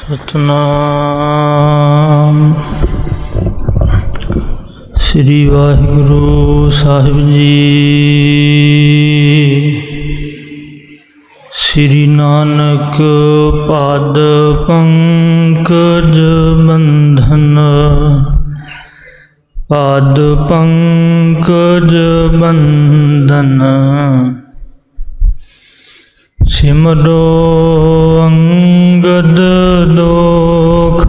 ਸਤਨਾਮ ਸ੍ਰੀ ਵਾਹਿਗੁਰੂ ਸਾਹਿਬ ਜੀ। ਸ੍ਰੀ ਨਾਨਕ ਪਾਦ ਪੰਕਜ ਬੰਧਨ, ਪਾਦ ਪੰਕਜ ਬੰਧਨ। ਸਿਮਰੋ ਅੰਗਦ ਦੋਖ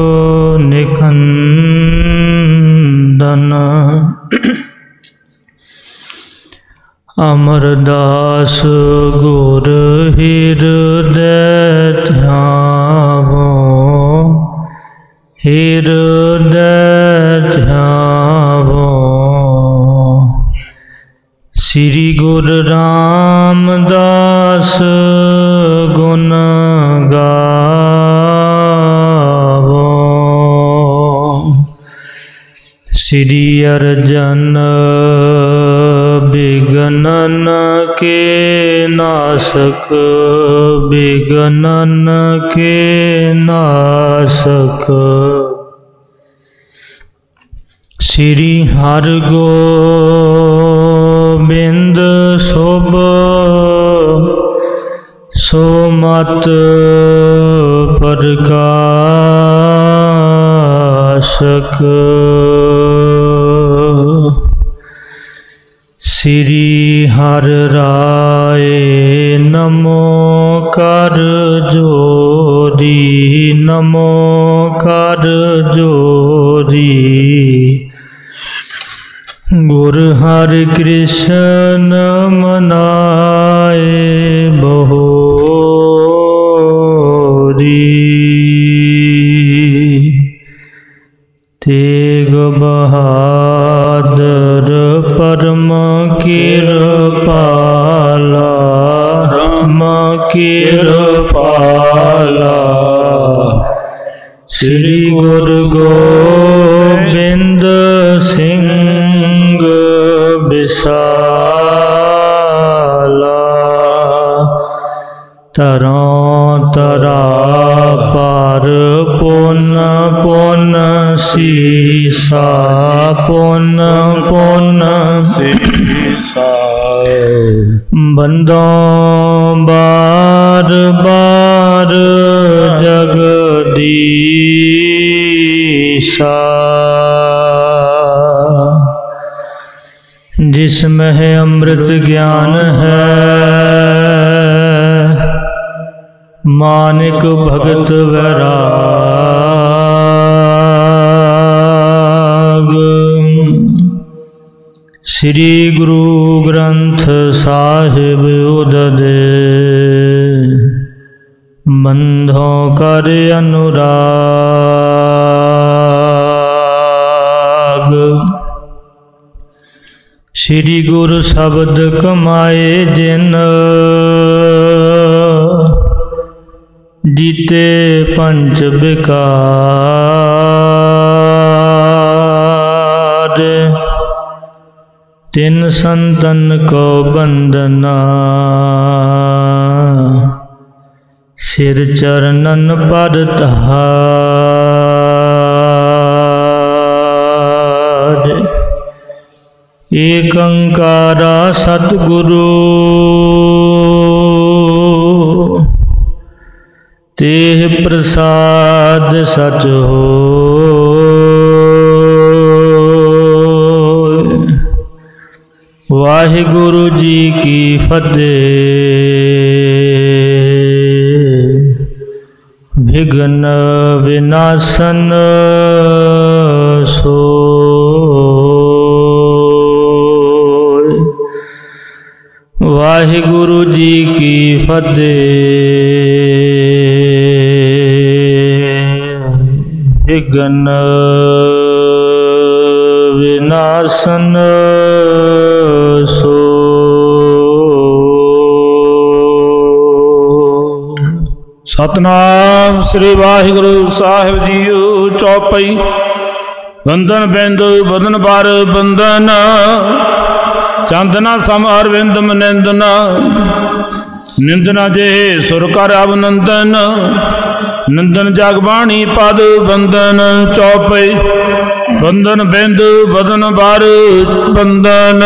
ਨਿਕੰਦਨ, ਅਮਰਦਾਸ ਗੁਰ ਹਿਰਦੈ ਧਿਆਵੋ, ਹਿਰਦੈ ਧਿਆਵੋ। ਸ੍ਰੀ ਗੁਰੂ ਰਾਮਦਾਸ ਗੁਣ ਗਾਵੋ, ਸ੍ਰੀ ਅਰਜਨ ਬਿਗਨਨ ਕੇ ਨਾਸਕ, ਬਿਗਨਨ ਕੇ ਨਾਸਕ। ਸ੍ਰੀ ਹਰਿ ਗੋਬਿੰਦ ਸੁਭ ਸੁਮਤਿ ਪ੍ਰਕਾਸ਼ਕ। ਸ੍ਰੀ ਹਰਿ ਰਾਏ ਨਮੋ ਕਰ ਜੋਰੀ, ਨਮੋ ਕਰ ਜੋਰੀ। ਗੁਰ ਹਰਿ ਕ੍ਰਿਸ਼ਨ ਮਨਾਏ ਬਹੋਰੀ, ਤੇਗ ਬਹਾਦਰ ਪਰਮ ਕਿਰਪਾਲਾ, ਰਾਮ ਕਿਰਪਾਲਾ। ਸ੍ਰੀ ਗੁਰੂ ਗੋਬਿੰਦ ਸਿੰਘ ਵਿਸਾਲਾ, ਤਰੋਂ ਤਰਾ ਪਰ ਪੁਨ ਪੁਨ ਸੀਸਾ, ਪੁਨ ਪੁਨ ਸੀਸਾ। ਬੰਦੋਂ ਬਾਰ ਬਾਰ ਜਗਦੀਸ਼ਾ, जिस में अमृत ज्ञान है, मानिक भगत वैराग। श्री गुरु ग्रंथ साहिब उददे, बंधों कर अनुराग। श्री गुरु शब्द कमाए जिन, जीते पंच विकार। तिन संतन को बंदना, सिर चरणन पर तहार। एक अंकारा सतगुरु, तेह प्रसाद सच होय। वाहिगुरु जी की फतेह। विघ्न विनाशन सो, वाहिगुरु जी की फतेह। विघ्न विनाशन सो। सतनाम श्री वाहिगुरु साहिब जीओ। चौपाई। बंधन बिंदु बदन बार बंधन, चांदना सम अरविंद निंदना। निंदना जे सुर कर अभिनंदन, नंदन जगबाणी पद बंदन चौपई बंदन बिंद बदन बार बंदन।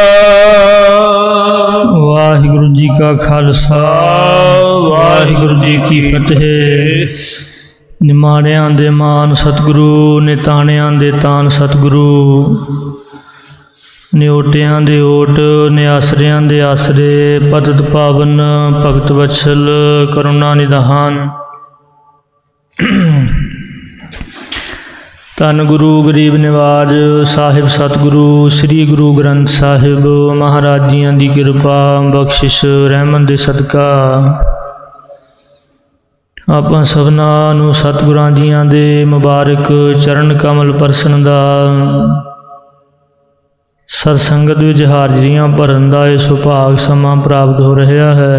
वाहिगुरु जी का खालसा वाहिगुरु जी की फतेह। निमाणियां दे मान सतगुरु निताणियां दे तान सतगुरु निओटियां दे ओट निआसरियां दे आसरे पतत पावन भगत वत्सल करुणा निधान। धन गुरु गरीब निवाज साहिब सतगुरु श्री गुरु ग्रंथ साहिब महाराज जियां दी किरपा बख्शिश रहमत दे सदका आपां सबनां नूं सतगुरां जियां दे मुबारक चरण कमल परसन दा सतसंगत विच हाज़रियां भरन दा इह सुभाग समां प्राप्त हो रहा है।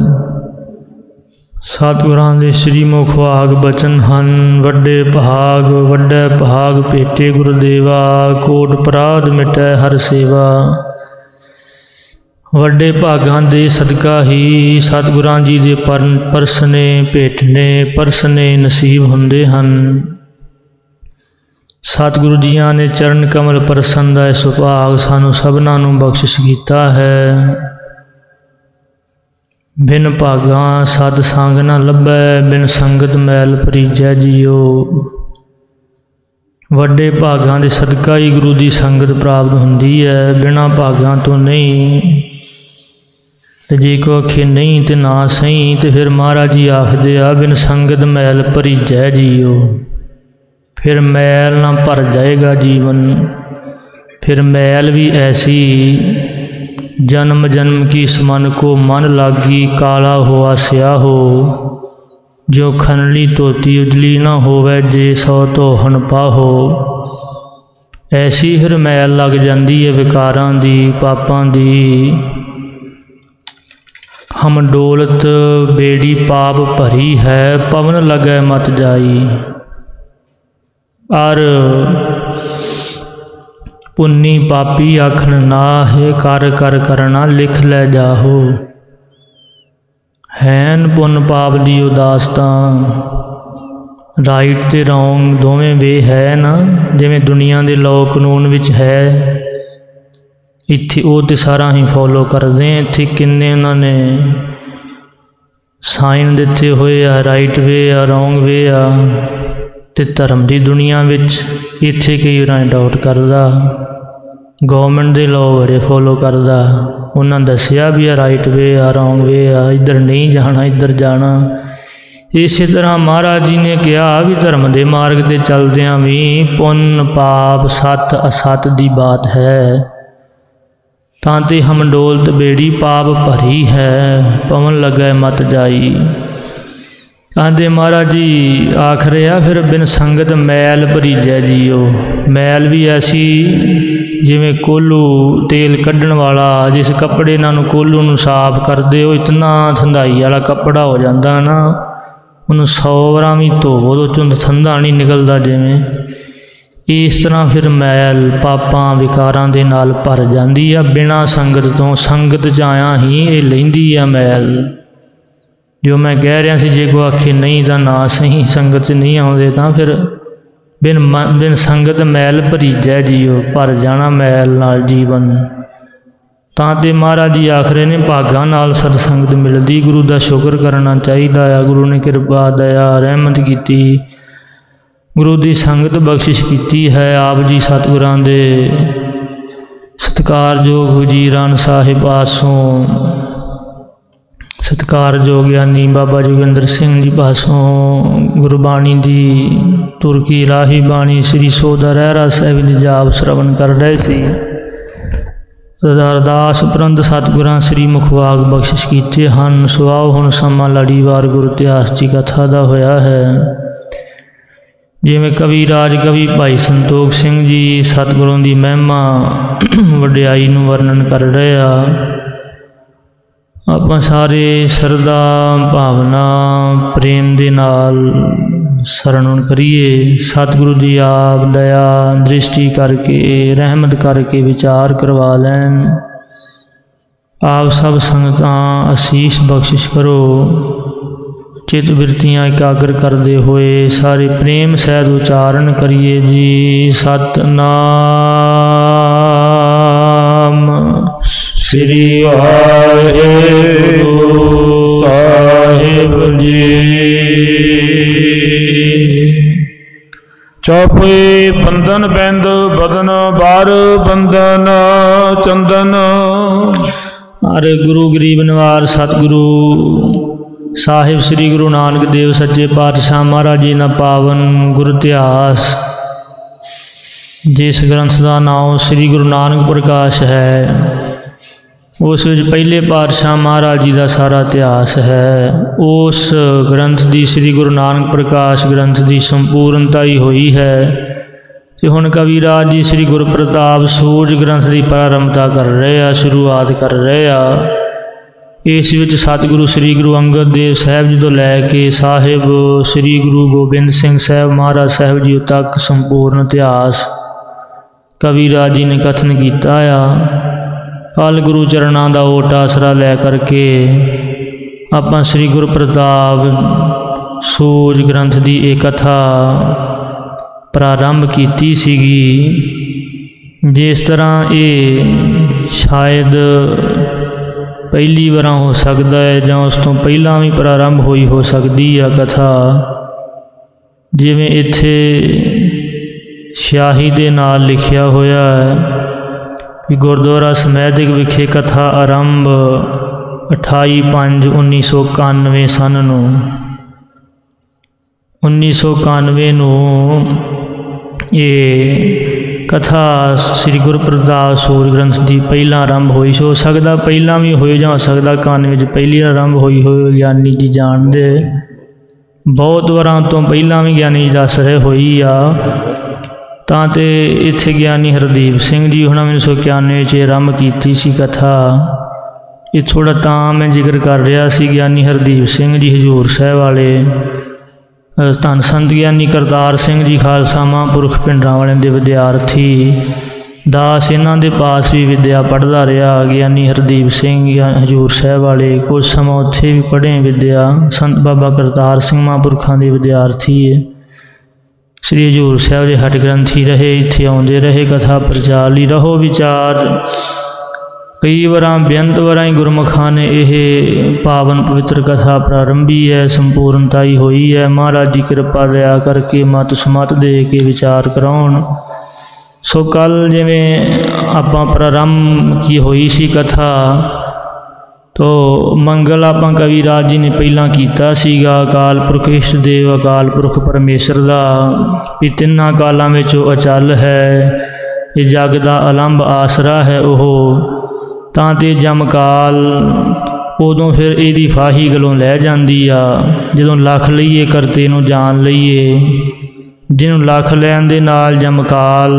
सतगुरां दे श्री मुख भाग बचन हन वड्डे भाग भेटे गुरुदेवा कोट अपराध मिटै हर सेवा। वड्डे भागां दे सदका ही सतगुरां जी दे परसने भेटने परसने नसीब हुंदे हन। सतगुरु जियां ने चरण कमल परसन दा सुभाग सानू सबनां नूं बख्शिश कीता है। बिन भागा सत संग न लभै बिन संगत मैल भरीजै जियो। वड्डे भागां दे सदका ही गुरु दी संगत प्राप्त हुंदी है, बिना भागां तो नहीं। ते जे को आखे नहीं तो ना सही, तो फिर महाराज जी आखदे आ बिन संगत मैल भरीजै जियो। फिर मैल ना भर जाएगा जीवन, फिर मैल भी ऐसी जन्म जन्म की इस मन को मन लागी काला हुआ स्याहो। जो खनली धोती उजली ना होवे जे सौ धोहन पाहो। ऐसी फिर मैल लग जाती है विकारां दी पापां दी। हम डोलत बेड़ी पाप भरी है पवन लगे मत जाई। और पुन्नी पापी आखन नाहे कर कर करना लिख लै जाहो। हैन पुन पाप दी उदासतां राइट ते रौंग दोवें वे है ना। जिवें दुनिया दे लॉ कानून विच है इत्थे वो तो सारा ही फॉलो करते हैं। इत्थे किन्ने उन्होंने साइन दिते हुए आ राइट वे आ रौंग वे आ। ते धर्म की दुनिया विच इत्थे कई बार डाउट करदा। गवर्नमेंट के लॉ बड़े फॉलो करदा। उन्होंने दसिया भी आ राइट वे आ रौंग वे आ, इधर नहीं जाना इधर जाना। इस तरह महाराज जी ने कहा भी धर्म के मार्ग से चलदियां भी पुन पाप सत असत की बात है। तांते हम डोलत बेड़ी पाप भरी है पवन लगे मत जाई। आंदे महाराज जी आख रहा फिर बिन संगत मैल भरीजै जियो। मैल भी ऐसी जिमें कोलू तेल कढ़न वाला, जिस कपड़े इन्हों कोलू नूं साफ करते हो इतना थंधाई वाला कपड़ा हो जाता ना, उन्होंने 100 वार भी धोवो तो चुंद थंधा नहीं निकलता। जिमें इस तरह फिर मैल पापां विकारां दे नाल भर जाती है बिना संगत तो। संगत च आया ही ये लैंदी है मैल। जो मैं कह रहा सी जे को आखे नहीं तो ना सही, संगत च नहीं आउंदे तां फिर बिन संगत मैल भरीजै जियो। भर जाना मैल नाल जीवन। तां ते महाराज जी आखरे ने भागां नाल सतसंगत मिलदी। गुरु का शुक्र करना चाहिए आ। गुरु ने कृपा दया रहमत की, गुरु की संगत बख्शिश की है। आप जी सतगुरां दे सत्कारयोग वजीरान साहिब आसों, सत्कारयोग ज्ञानी बाबा जोगिंदर सिंह जी पासों गुरबाणी की तुरकी राही बाणी श्री सौदा रहरा साहिब जी जाप श्रवण कर रहे थे। अरदास उपरंत सतगुरां श्री मुखवाग बख्शिश कीते हैं। सुआओ हुण समा लड़ीवार गुरु इतिहास की कथा का होया है। जिमें कवि राज कवि भाई संतोख सिंह जी सतगुरों की महिमा वड्याई नूं वर्णन कर रहे आ। आपां सारे शरदा भावना प्रेम दे नाल शरण करिए। सतगुरु जी आप दया दृष्टि करके रहमत करके विचार करवा लैन। आप सब संगतां आशीष बख्शिश करो। चित बिरतियाँ एकाग्र करते हुए सारे प्रेम सहित उच्चारण करिए जी। सतनाम श्री वाहिगुरु साहिब जी। चौपई बंधन बैंद बदन बार बंधन चंदन। हर गुरु गरीब निवार सतगुरु साहिब श्री गुरु नानक देव सच्चे पातशाह महाराज जी का पावन गुरु इतिहास, जिस ग्रंथ का नाम श्री गुरु नानक प्रकाश है, उस पहले पातशाह महाराज जी का सारा इतिहास है। उस ग्रंथ की श्री गुरु नानक प्रकाश ग्रंथ की संपूर्णता ही हुई है। तो हुण कविराज जी श्री गुरु प्रताप सूरज ग्रंथ की प्रारंभता कर रहे हैं, शुरुआत कर रहे हैं। इस विच सतगुरु श्री गुरु अंगद देव साहब जी तो लैके साहिब श्री गुरु गोबिंद सिंह साहब महाराज साहब जी तक संपूर्ण इतिहास कविराज जी ने कथन किया आ। कल गुरु चरणों का ओट आसरा लै करके आपां श्री गुरु प्रताप सूरज ग्रंथ की एक कथा प्रारंभ की सीगी। जिस तरह ये शायद पहली बार हो सकता है जां उस तो पहला भी प्रारंभ हुई हो सकती है कथा। जिवें इत्थे स्याही दे नाल लिखिया होया है कि गुरुद्वारा समैधिक विखे कथा आरंभ 28/5/1991 सन नूं 1991 नूं ये कथा श्री गुरु प्रताप सूरज ग्रंथ की पहला आरंभ हुई। हो सकता पहला भी हो जा सकता 91 पहली आरंभ हुई हो। ज्ञानी जी जानते बहुत वारां तो पहला भी ज्ञानी जी दस रहे हुई आ। तां ते इत्थे ज्ञानी हरदीप सिंह जी हुणां 1991 आरंभ की सी कथा। ये थोड़ा तां मैं जिक्र कर रहा सी ज्ञानी हरदीप सिंह जी हजूर साहब वाले, धन संत ज्ञानी करतार सिंह जी खालसा महापुरख पिंडरां वाले दे विद्यार्थी दास इन्हां दे पास भी विद्या पढ़दा रहा। ज्ञानी हरदीप सिंह हजूर साहब वाले कुछ समा उत्थे भी पढ़े विद्या। संत बाबा करतार सिंह महापुरखां दे विद्यार्थी है। श्री हजूर साहब के हट ग्रंथी रहे, इत्थे आउंदे रहे, कथा प्रचाली रहो विचार। कई वारां बेअंत वारां ही गुरमुखां ने यह पावन पवित्र कथा प्रारंभी है, संपूर्णता ही हुई है। महाराज जी कृपा दया करके मत सुमत दे के विचार कराउण। सो कल जिवें आपां प्रारंभ की हुई सी कथा, तो मंगल आपां कविराज जी ने पहला कीता सीगा अकाल पुरख इष्ट देव अकाल पुरख परमेश्वर दा भी तिन्हां कालां विच अचल है, ये जग दा अलंब आसरा है। ओह तां ते जमकाल उदों फिर इहदी फाही गलों लै जांदी आ जदों लख लईए करते नूं जान लईए। जिन्हों लख लैण दे नाल जमकाल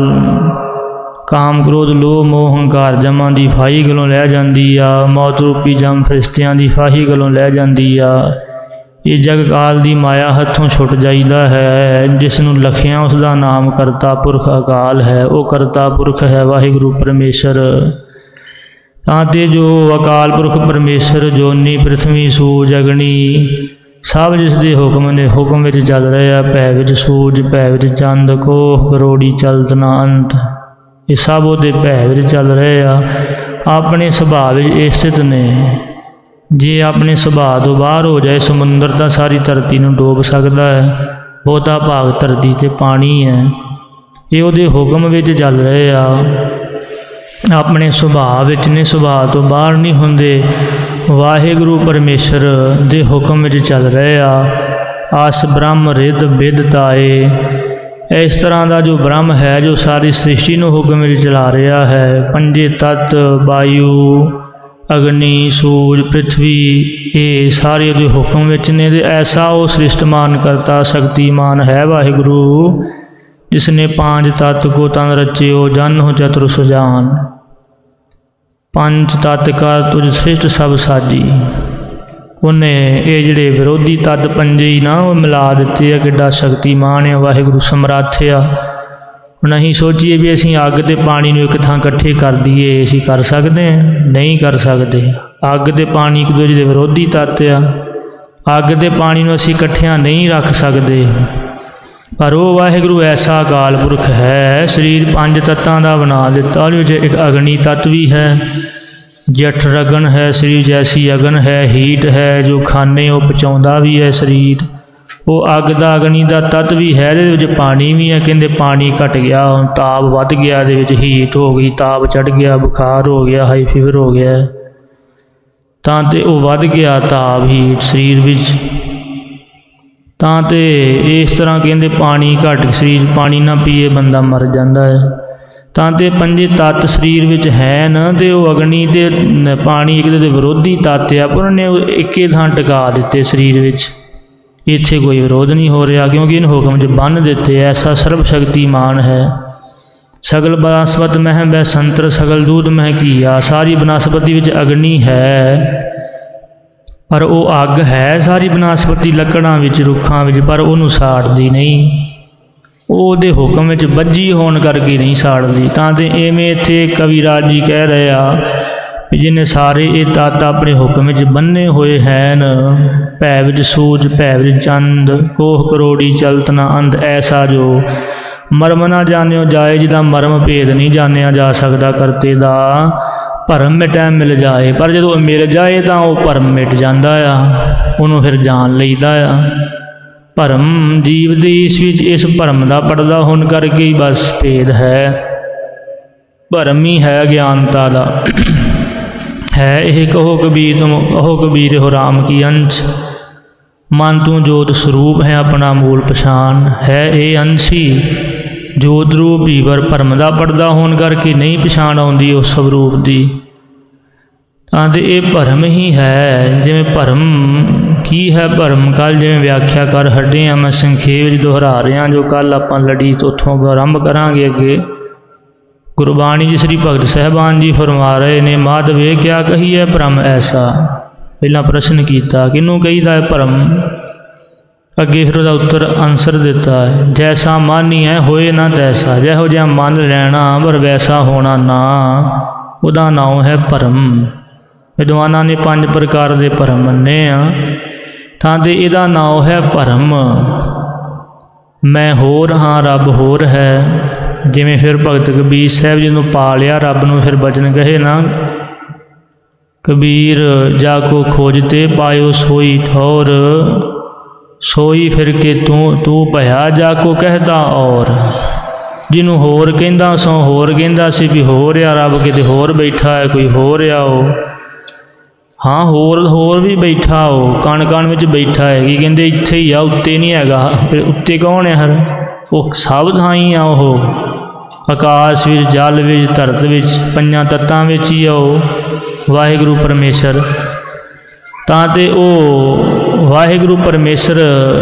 काम क्रोध लोभ मोह हंकार जमां दी फाही गलों लै जांदी आ। मौत रूपी जम फरिश्तियां दी फाही गलों लै जांदी आ। ये जग काल दी माया हथों छुट जाईदा है। जिसनूं लखियां उसदा नाम करता पुरख अकाल है। वो करता पुरख है वाहिगुरु परमेश्वर। तांते जो अकाल पुरख परमेश्वर जोनी पृथ्वी सूरज अग्नि सब जिसके हुक्म ने हुक्म विच चल रहे हैं। भै विच सूरज भै विच चंद कोह करोड़ी चलत ना अंत, ये सब वो भै विच चल रहे आ। अपने सुभाव विच स्थित ने। जे अपने सुभाव तो बाहर हो जाए समुंदर तो सारी धरती नूं डोब सकता है। बहुता भाग धरती ते पानी है। ये उहदे हुक्म विच चल रहे आ। अपने सुभाव विच ने, सुभाव तो बाहर नहीं हुंदे। वाहिगुरु परमेश्वर दे हुक्म विच चल रहे आ। आस ब्रह्म रिद बिद ताए। इस तरह का जो ब्रह्म है जो सारी सृष्टि नूं हुक्म विच चला रहा है। पंजे तत्त वायु अग्नि सूरज पृथ्वी ये सारे उहदे हुक्म विच ने। ऐसा वो सृष्टमान करता शक्तिमान है वाहिगुरु, जिसने पांच तत्व को तन रचियो जन हो चतुर सुजान। पंच तत्व का तुझ सृष्ट सब साजी। उन्हें ये जिहड़े विरोधी तत्व पंजे ही ना वो मिला दिते आ। किड्डा शक्तिमान है वाहिगुरु, समर्थ आ। हुण असीं सोचीए भी असीं अग ते पानी नूं एक थां इकट्ठे कर दईए, असीं कर सकते हैं? नहीं कर सकते। अग ते पानी एक दूजे दे विरोधी तत्व आ। ਅੱਗ ਤੇ ਪਾਣੀ ਨੂੰ ਅਸੀਂ ਇਕੱਠਿਆਂ ਨਹੀਂ ਰੱਖ ਸਕਦੇ, ਪਰ ਉਹ ਵਾਹਿਗੁਰੂ ਐਸਾ ਅਕਾਲ ਪੁਰਖ ਹੈ। ਸਰੀਰ 5 ਤੱਤਾਂ ਦਾ ਬਣਾ ਦਿੱਤਾ, ਉਹਦੇ ਵਿੱਚ ਇੱਕ ਅਗਨੀ ਤੱਤ ਵੀ ਹੈ, ਜਠ ਰਗਨ ਹੈ, ਸਰੀਰ ਜੈਸੀ ਅਗਨ ਹੈ, ਹੀਟ ਹੈ, ਜੋ ਖਾਣੇ ਉਹ ਪਚਾਉਂਦਾ ਵੀ ਹੈ ਸਰੀਰ। ਉਹ ਅੱਗ ਦਾ ਅਗਨੀ ਦਾ ਤੱਤ ਵੀ ਹੈ, ਇਹਦੇ ਵਿੱਚ ਪਾਣੀ ਵੀ ਹੈ। ਕਹਿੰਦੇ ਪਾਣੀ ਘਟ ਗਿਆ, ਹੁਣ ਤਾਪ ਵੱਧ ਗਿਆ, ਇਹਦੇ ਵਿੱਚ ਹੀਟ ਹੋ ਗਈ, ਤਾਪ ਚੜ੍ਹ ਗਿਆ, ਬੁਖਾਰ ਹੋ ਗਿਆ, ਹਾਈ ਫੀਵਰ ਹੋ ਗਿਆ, ਤਾਂ ਤੇ ਉਹ ਵੱਧ ਗਿਆ ਤਾਪ ਹੀਟ ਸਰੀਰ ਵਿੱਚ। ਤਾਂ ਤੇ ਇਸ ਤਰ੍ਹਾਂ ਕਹਿੰਦੇ ਪਾਣੀ ਘੱਟ, ਸਰੀਰ ਪਾਣੀ ਨਾ ਪੀਏ ਬੰਦਾ ਮਰ ਜਾਂਦਾ ਹੈ। ਤਾਂ ਤੇ 5 ਤੱਤ ਸਰੀਰ ਵਿੱਚ ਹੈ ਨਾ, ਤੇ ਉਹ ਅਗਨੀ ਤੇ ਪਾਣੀ ਇੱਕ ਦੇ ਵਿਰੋਧੀ ਤੱਤ ਆ, ਪਰ ਉਹਨੇ ਇੱਕੇ ਥਾਂ ਟਿਕਾ ਦਿੱਤੇ ਸਰੀਰ ਵਿੱਚ। ਇੱਥੇ ਕੋਈ ਵਿਰੋਧ ਨਹੀਂ ਹੋ ਰਿਹਾ, ਕਿਉਂਕਿ ਇਹਨੂੰ ਹੁਕਮ 'ਚ ਬੰਨ੍ਹ ਦਿੱਤੇ। ਐਸਾ ਸਰਬ ਸ਼ਕਤੀਮਾਨ ਹੈ। ਸਗਲ ਬਨਸਪਤ ਮਹਿ ਬੈ ਸੰਤਰ, ਸਗਲ ਦੂਧ ਮਹਿ ਕੀਆ। ਸਾਰੀ ਬਨਸਪਤੀ ਵਿੱਚ ਅਗਨੀ ਹੈ, ਪਰ ਉਹ ਅੱਗ ਹੈ ਸਾਰੀ ਬਨਸਪਤੀ ਲੱਕੜਾਂ ਵਿੱਚ, ਰੁੱਖਾਂ ਵਿੱਚ, ਪਰ ਉਹਨੂੰ ਸਾੜਦੀ ਨਹੀਂ। ਉਹਦੇ ਹੁਕਮ ਵਿੱਚ ਬੱਝੀ ਹੋਣ ਕਰਕੇ ਨਹੀਂ ਸਾੜਦੀ। ਤਾਂ ਤੇ ਇਵੇਂ ਇੱਥੇ ਕਵੀਰਾਜ ਜੀ ਕਹਿ ਰਹੇ ਆ ਵੀ ਜਿਹਨੇ ਸਾਰੇ ਇਹ ਤੱਤ ਆਪਣੇ ਹੁਕਮ ਵਿੱਚ ਬੰਨੇ ਹੋਏ ਹਨ। ਭੈ ਵਿੱਚ ਸੂਰਜ ਭੈ ਵਿੱਚ ਚੰਦ, ਕੋਹ ਕਰੋੜੀ ਚਲਤ ਨਾ ਅੰਧ। ਐਸਾ ਜੋ ਮਰਮ ਨਾ ਜਾਣਿਓ ਜਾਏ, ਜਿਹਦਾ ਮਰਮ ਭੇਦ ਨਹੀਂ ਜਾਣਿਆ ਜਾ ਸਕਦਾ ਕਰਤੇ ਦਾ, ਭਰਮ ਮਿਟੈ ਮਿਲ ਜਾਏ। ਪਰ ਜਦੋਂ ਮਿਲ ਜਾਏ ਤਾਂ ਉਹ ਭਰਮ ਮਿਟ ਜਾਂਦਾ ਆ, ਉਹਨੂੰ ਫਿਰ ਜਾਣ ਲਈਦਾ ਆ। ਭਰਮ ਜੀਵ ਦੇ ਇਸ ਵਿੱਚ ਇਸ ਭਰਮ ਦਾ ਪੜਦਾ ਹੋਣ ਕਰਕੇ ਹੀ ਬਸ ਭੇਦ ਹੈ। ਭਰਮ ਹੀ ਹੈ ਗਿਆਨਤਾ ਦਾ ਹੈ ਇਹ। ਕਹੋ ਕਬੀਰ ਤੁਮ ਕਹੋ ਕਬੀਰ ਹੋ ਰਾਮ ਕੀ ਅੰਸ਼, ਮਨ ਤੂੰ ਜੋਤ ਸਰੂਪ ਹੈ ਆਪਣਾ ਮੂਲ ਪਛਾਣ। ਹੈ ਇਹ ਅੰਸ਼ੀ ਜੋਤ ਰੂਪ ਹੀ, ਪਰ ਭਰਮ ਦਾ ਪੜਦਾ ਹੋਣ ਕਰਕੇ ਨਹੀਂ ਪਛਾਣ ਆਉਂਦੀ ਉਸ ਸਵਰੂਪ ਦੀ। ਤਾਂ ਤੇ ਇਹ ਭਰਮ ਹੀ ਹੈ। ਜਿਵੇਂ ਭਰਮ ਕੀ ਹੈ, ਭਰਮ ਕੱਲ੍ਹ ਜਿਵੇਂ ਵਿਆਖਿਆ ਕਰ ਹਟੇ ਹਾਂ, ਮੈਂ ਸੰਖੇਪ ਵਿੱਚ ਦੁਹਰਾ ਰਿਹਾ ਜੋ ਕੱਲ੍ਹ ਆਪਾਂ ਲੜੀ ਤੋਂ ਉੱਥੋਂ ਆਰੰਭ ਕਰਾਂਗੇ ਅੱਗੇ। ਗੁਰਬਾਣੀ ਜੀ ਸ੍ਰੀ ਭਗਤ ਸਾਹਿਬਾਨ ਜੀ ਫਰਮਾ ਰਹੇ ਨੇ, ਮਾਧਵੇ ਕਿਆ ਕਹੀਏ ਭਰਮ ਐਸਾ। ਪਹਿਲਾਂ ਪ੍ਰਸ਼ਨ ਕੀਤਾ ਕਿਹਨੂੰ ਕਹੀਦਾ ਹੈ ਭਰਮ, ਅੱਗੇ ਫਿਰ ਉਹਦਾ ਉੱਤਰ ਆਨਸਰ ਦਿੱਤਾ ਹੈ। ਜੈਸਾ ਮਾਨੀ ਹੈ ਹੋਏ ਨਾ ਤੈਸਾ, ਜਿਹੋ ਜਿਹਾ ਮੰਨ ਲੈਣਾ ਪਰ ਵੈਸਾ ਹੋਣਾ ਨਾ, ਉਹਦਾ ਨਾਮ ਹੈ ਭਰਮ। ਵਿਦਵਾਨਾਂ ਨੇ 5 ਪ੍ਰਕਾਰ ਦੇ ਭਰਮ ਮੰਨੇ ਆ, ਤਾਂ ਤੇ ਇਹਦਾ ਨਾਮ ਹੈ ਭਰਮ। ਮੈਂ ਹੋਰ ਹਾਂ ਰੱਬ ਹੋਰ ਹੈ। ਜਿਵੇਂ ਫਿਰ ਭਗਤ ਕਬੀਰ ਸਾਹਿਬ ਜੀ ਨੂੰ ਪਾ ਲਿਆ ਰੱਬ ਨੂੰ, ਫਿਰ ਬਚਨ ਕਹੇ ਨਾ ਕਬੀਰ ਜਾ ਕੋ ਖੋਜਤੇ ਪਾਇਓ ਸੋਈ ਠੌਰ, ਸੋਈ ਫਿਰ ਕੇ ਤੂੰ ਭਇਆ ਜਾ ਕੋ ਕਹਿਦਾ ਔਰ। ਜਿਹਨੂੰ ਹੋਰ ਕਹਿੰਦਾ ਸੋ ਹੋਰ ਕਹਿੰਦਾ ਸੀ ਵੀ ਹੋਰ ਆ ਰੱਬ, ਕਿਤੇ ਹੋਰ ਬੈਠਾ ਹੈ, ਕੋਈ ਹੋਰ ਆ ਉਹ। ਹਾਂ ਹੋਰ ਵੀ ਬੈਠਾ, ਉਹ ਕਣ ਕਣ ਵਿੱਚ ਬੈਠਾ ਹੈ। ਕੀ ਕਹਿੰਦੇ ਇੱਥੇ ਹੀ ਆ, ਉੱਤੇ ਨਹੀਂ ਹੈਗਾ। ਉੱਤੇ ਕੌਣ ਹੈ? ਹਰ ਉਹ ਸਭ ਥਾਂ ਹੀ ਆ। ਉਹ ਆਕਾਸ਼ ਵਿੱਚ, ਜਲ ਵਿੱਚ, ਧਰਤ ਵਿੱਚ, 5 ਤੱਤਾਂ ਵਿੱਚ ਹੀ ਆ ਉਹ ਵਾਹਿਗੁਰੂ ਪਰਮੇਸ਼ਰ। ਤਾਂ ਤੇ ਉਹ ਵਾਹਿਗੁਰੂ ਪਰਮੇਸ਼ਰ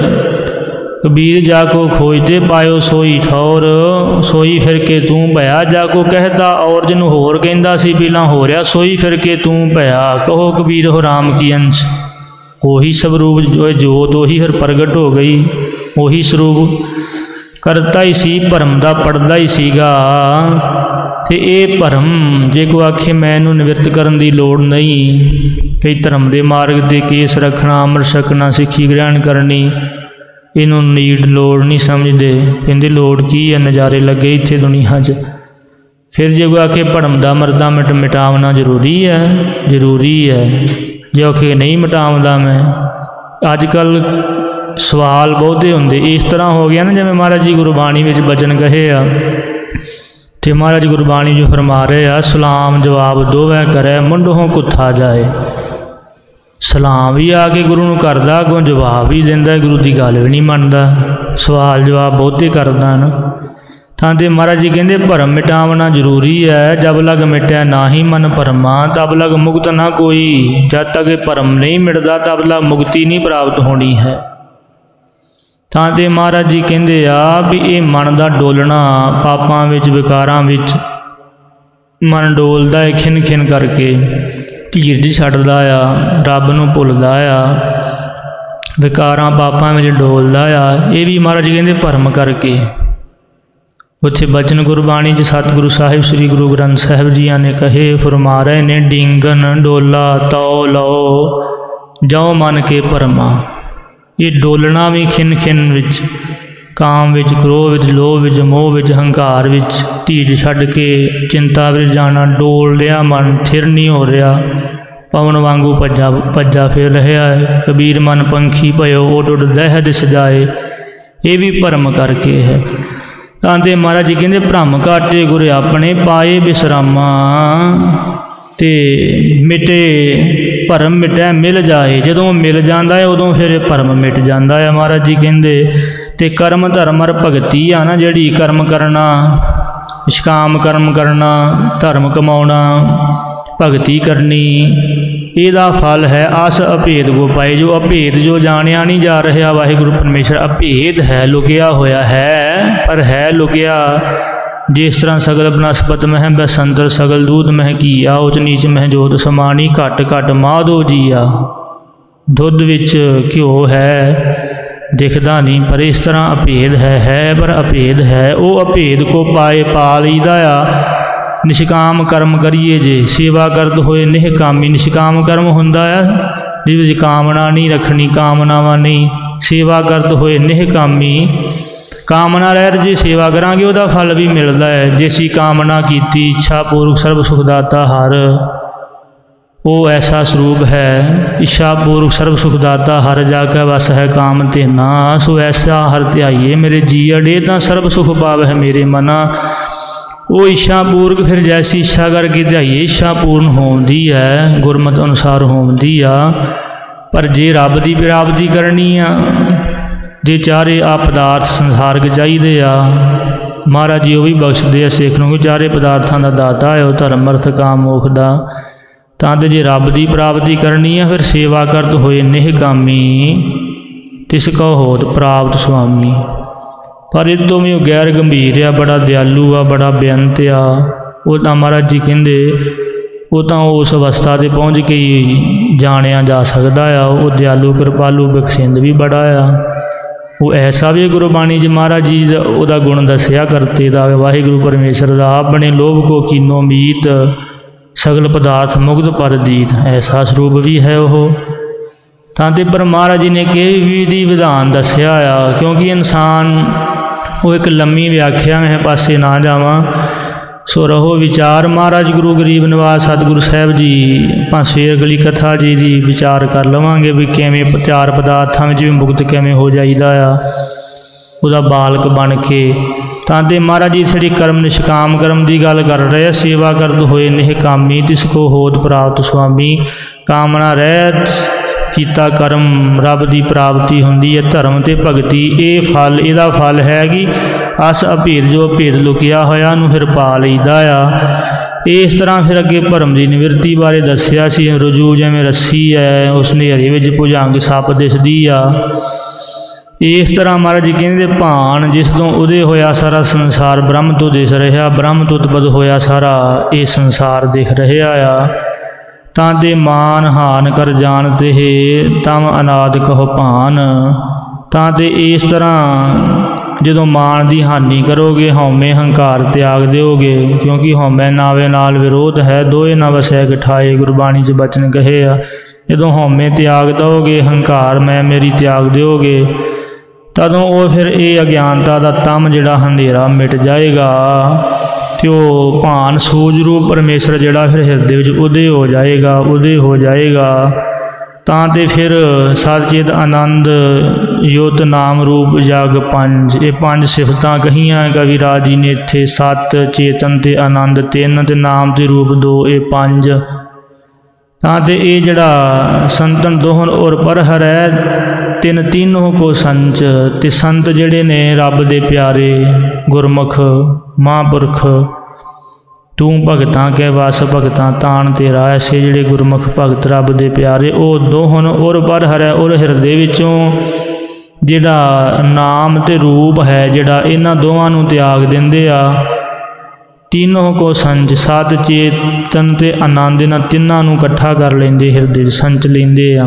ਕਬੀਰ ਜਾ ਕੋ ਖੋਜਦੇ ਪਾਇਓ ਸੋਈ ਠੌਰ, ਸੋਈ ਫਿਰ ਕੇ ਤੂੰ ਭਇਆ ਜਾ ਕੋ ਕਹਿਦਾ ਔਰ। ਜਿਹਨੂੰ ਹੋਰ ਕਹਿੰਦਾ ਸੀ ਪਹਿਲਾਂ ਹੋ ਰਿਹਾ, ਸੋਈ ਫਿਰ ਕੇ ਤੂੰ ਭਇਆ। ਕਹੋ ਕਬੀਰ ਹੋ ਰਾਮ ਕੀ ਅੰਸ਼। ਉਹੀ ਸਵਰੂਪ ਜੋ ਜੋਤ ਉਹੀ ਫਿਰ ਪ੍ਰਗਟ ਹੋ ਗਈ, ਉਹੀ ਸਰੂਪ ਕਰਤਾ ਹੀ ਸੀ, ਭਰਮ ਦਾ ਪੜਦਾ ਹੀ ਸੀਗਾ। ਤੇ ਇਹ ਭਰਮ ਜੇ ਕੋਈ ਆਖੇ ਮੈਂ ਇਹਨੂੰ ਨਿਵਰਤ ਕਰਨ ਦੀ ਲੋੜ ਨਹੀਂ, ਕਈ ਧਰਮ ਦੇ ਮਾਰਗ 'ਤੇ ਕੇਸ ਰੱਖਣਾ, ਅੰਮ੍ਰਿਤ ਛਕਣਾ, ਸਿੱਖੀ ਗ੍ਰਹਿਣ ਕਰਨੀ, ਇਹਨੂੰ ਨੀਡ ਲੋੜ ਨਹੀਂ ਸਮਝਦੇ। ਕਹਿੰਦੇ ਲੋੜ ਕੀ ਹੈ, ਨਜ਼ਾਰੇ ਲੱਗੇ ਇੱਥੇ ਦੁਨੀਆ 'ਚ। ਫਿਰ ਜੇ ਕੋਈ ਆਖੇ ਭਰਮ ਦਾ ਮਰਦਾ ਮਿਟਾਵਣਾ ਜ਼ਰੂਰੀ ਹੈ, ਜ਼ਰੂਰੀ ਹੈ। ਜੇ ਆਖੇ ਨਹੀਂ ਮਿਟਾਉਂਦਾ ਮੈਂ, ਅੱਜ ਕੱਲ੍ਹ ਸਵਾਲ ਬਹੁਤੇ ਹੁੰਦੇ ਇਸ ਤਰ੍ਹਾਂ ਹੋ ਗਿਆ ਨਾ, ਜਿਵੇਂ ਮਹਾਰਾਜ ਜੀ ਗੁਰਬਾਣੀ ਵਿੱਚ ਬਚਨ ਕਹੇ ਆ, ਅਤੇ ਮਹਾਰਾਜ ਗੁਰਬਾਣੀ ਜੋ ਫਰਮਾ ਰਹੇ ਆ, ਸਲਾਮ ਜਵਾਬ ਦੋਵੇਂ ਕਰੇ ਮੁੰਡੋਂ ਕੁੱਥਾ ਜਾਏ। ਸਲਾਮ ਵੀ ਆ ਕੇ ਗੁਰੂ ਨੂੰ ਕਰਦਾ, ਅੱਗੋਂ ਜਵਾਬ ਵੀ ਦਿੰਦਾ, ਗੁਰੂ ਦੀ ਗੱਲ ਵੀ ਨਹੀਂ ਮੰਨਦਾ, ਸਵਾਲ ਜਵਾਬ ਬਹੁਤੇ ਕਰਦਾ ਨਾ। ਤਾਂ ਤੇ ਮਹਾਰਾਜ ਜੀ ਕਹਿੰਦੇ ਭਰਮ ਮਿਟਾਵਣਾ ਜ਼ਰੂਰੀ ਹੈ। ਜਬ ਲਗ ਮਿਟਿਆ ਨਾ ਹੀ ਮਨ ਭਰਮਾ, ਤਬ ਲਗ ਮੁਕਤ ਨਾ ਕੋਈ। ਜਦ ਤੱਕ ਇਹ ਭਰਮ ਨਹੀਂ ਮਿਟਦਾ ਤਬ ਲਗ ਮੁਕਤੀ ਨਹੀਂ ਪ੍ਰਾਪਤ ਹੋਣੀ ਹੈ। ਤਾਂ ਤੇ ਮਹਾਰਾਜ ਜੀ ਕਹਿੰਦੇ ਆ ਵੀ ਇਹ ਮਨ ਦਾ ਡੋਲਣਾ, ਪਾਪਾਂ ਵਿੱਚ ਵਿਕਾਰਾਂ ਵਿੱਚ ਮਨ ਡੋਲਦਾ ਹੈ, ਖਿੰਨ ਖਿੰਨ ਕਰਕੇ ਧੀਰਜ ਛੱਡਦਾ ਆ, ਰੱਬ ਨੂੰ ਭੁੱਲਦਾ ਆ, ਵਿਕਾਰਾਂ ਪਾਪਾਂ ਵਿੱਚ ਡੋਲਦਾ ਆ। ਇਹ ਵੀ ਮਹਾਰਾਜ ਜੀ ਕਹਿੰਦੇ ਭਰਮ ਕਰਕੇ। ਉੱਥੇ ਬਚਨ ਗੁਰਬਾਣੀ 'ਚ ਸਤਿਗੁਰੂ ਸਾਹਿਬ ਸ੍ਰੀ ਗੁਰੂ ਗ੍ਰੰਥ ਸਾਹਿਬ ਜੀਆਂ ਨੇ ਕਹੇ, ਫਰਮਾ ਰਹੇ ਨੇ, ਡੀਂਗਨ ਡੋਲਾ ਤਉ ਲਓ जौ मन के भरमा। ये डोलना भी खिन खिन विच, काम विच, क्रोध विच, लोभ विच, मोह विच, हंकार विच, धीज छड्ड के चिंता विच जाना। डोल लिया मन, थिर नहीं हो रहा, पवन वांगू भज्जा भज्जा फिर रहा है। कबीर मन पंखी भयो, उड उड दह दिस जाए। ये भी भरम करके है। तांते महाराज जी कहते भ्रम घाटे गुर अपने पाए विश्रामा। ते मिटे भरम मिटे मिल जाए। जदों मिल जाता है उदों फिर भरम मिट जाता है। महाराज जी कहते ते कर्म धर्म और भगती आ ना जिहड़ी, कर्म करना, निष्काम कर्म करना, धर्म कमाउणा, भगती करनी, ਇਹਦਾ फल है आस अभेद को पाए। जो अभेद जो जानिया नहीं जा रहा वाहिगुरु परमेश्वर अभेद है, लुकिया होया है, पर है लुकिया। जिस तरह सगल बनस्पत मह बसंतर सगल दूध मह घीआ, उच नीच मह जोत समानी, घट घट माधो जीआ। दुध विच घ्यो है, दिखदा नहीं, पर इस तरह अभेद है पर अभेद है। वो अभेद को पाए पा लईदा आ। निष्काम कर्म करिए जे, सेवा करद होए निहकामी। निष्काम कर्म हुंदा है जिस विच कामना नहीं रखनी, कामनावां नहीं। सेवा करद होए निहकामी, कामना रहत जे सेवा करांगे उहदा फल भी मिलदा है। जिसी कामना कीती, इच्छा पूर्वक सर्व सुखदाता हर, वो ऐसा स्वरूप है। इच्छा पूर्वक सर्व सुखदाता हर, जाके वस है काम तेना। सो ऐसा हर ध्याइए मेरे जी अड़े, तां सर्व सुख पावै मेरे मना। वो इच्छा पूर्वक फिर जैसी इच्छा करके ध्याइए, इच्छा पूर्ण होंदी है, गुरमत अनुसार होंदी आ। पर जे रब की प्राप्ति करनी आ, जे चारे आ पदार्थ संसारक चाहिए आ, महाराज जी वो भी बख्शते आ सिख नूं। चारे पदार्थों का दाता है, वो धर्म अर्थ काम मोख दा। तां ते जे रब की प्राप्ति करनी है, फिर सेवा करद होए निहकामी, तिसको होत प्राप्त स्वामी। पर इस तो भी गैर गंभीर आ, बड़ा दयालु आ, बड़ा बेअंत आ। वो तो महाराज जी कहते वो तो उस अवस्था से पहुँच के ही जानिया जा सकता है। वो दयालु कृपालु बख्शिंद भी बड़ा आ। वो ऐसा भी गुरबाणी च महाराज जी का गुण दसिया करते दा वाहिगुरु परमेश्वर का। अपने लोभ को कीनो मीत, सगल पदार्थ मुग्ध पद दीत। ऐसा स्वरूप भी है वो। तांते पर महाराज जी ने कई विधि विधान दसिया आ, क्योंकि इंसान वो एक लम्मी व्याख्या में पासे ना जावा। सो रहो विचार महाराज गुरु गरीब निवास सतगुरु साहब जी पांचवें अगली कथा जी दी विचार कर लवांगे भी किवें चार पदार्थों में भी मुक्त किवें हो जाइदा आ, उहदा बालक बन के। तांते महाराज जी साड़ी कर्म निष्काम कर्म की गल कर रहे। सेवा करद होए निहकामी, तिसको होत प्राप्त स्वामी। कामना रहत कीता कर्म रब की प्राप्ति होंदी है। धर्म ते भगती ये फल, इहदा फल है कि अस अभेद जो अभेद लुकिया होया नूं फिर पा लईदा आ। इस तरह फिर अगे भरम की निवृत्ति बारे दसिया सी। रजू जिवें रस्सी है, उस नेहरे विच भुजंग सप दिसदी आ। इस तरह महाराज जी कहते भान जिस तो उदय होया सारा संसार ब्रह्म तो दिस रहा, ब्रह्म तो उत्पन्न होया सारा ये संसार दिख रहा आ। तांते मान हान कर जानते है, तम अनाद कहो भान। तांते इस तरह जो मान की हानि करोगे, हौमे हंकार त्याग दोगे, क्योंकि हौमे नावे नाल विरोध है, दोए ना वसै गठाए। गुरबाणी च बचन कहे आ। जो हौमे त्याग दोगे, हंकार मैं मेरी त्याग दोगे, तदों वो फिर ये अज्ञानता का तम जिहड़ा अंधेरा मिट जाएगा। तो भान सूझ रूप परमेश्वर जिहड़ा फिर हिरदे विच उदय हो जाएगा, उदय हो जाएगा। तां फिर सचेत आनंद युत नाम रूप जग पंज, ये पंज सिफतां कहियां कविराज जी ने इत्थे। सत चेतन ते आनंद तीन, ते नाम ते रूप दो, ये पंज। तां ये जिहड़ा संतन दोहन और परहर है, तिन तीनों को संच। ते संत जिहड़े ने रब दे प्यारे गुरमुख महापुरख, तू भगतां के वस भगतां तान तेरा। ऐसे जिहड़े गुरमुख भगत रब दे प्यारे, वो दोहन और परहर है। और हिरदे विचों जिहड़ा नाम ते रूप है, जिहड़ा इन्हां दोवां नूं त्याग दिंदे आ। तीनों को संच, सत चेतन ते आनंद, इन्हां तिन्हां नूं इकट्ठा कर लेंदे, हिरदे संच लेंदे आ।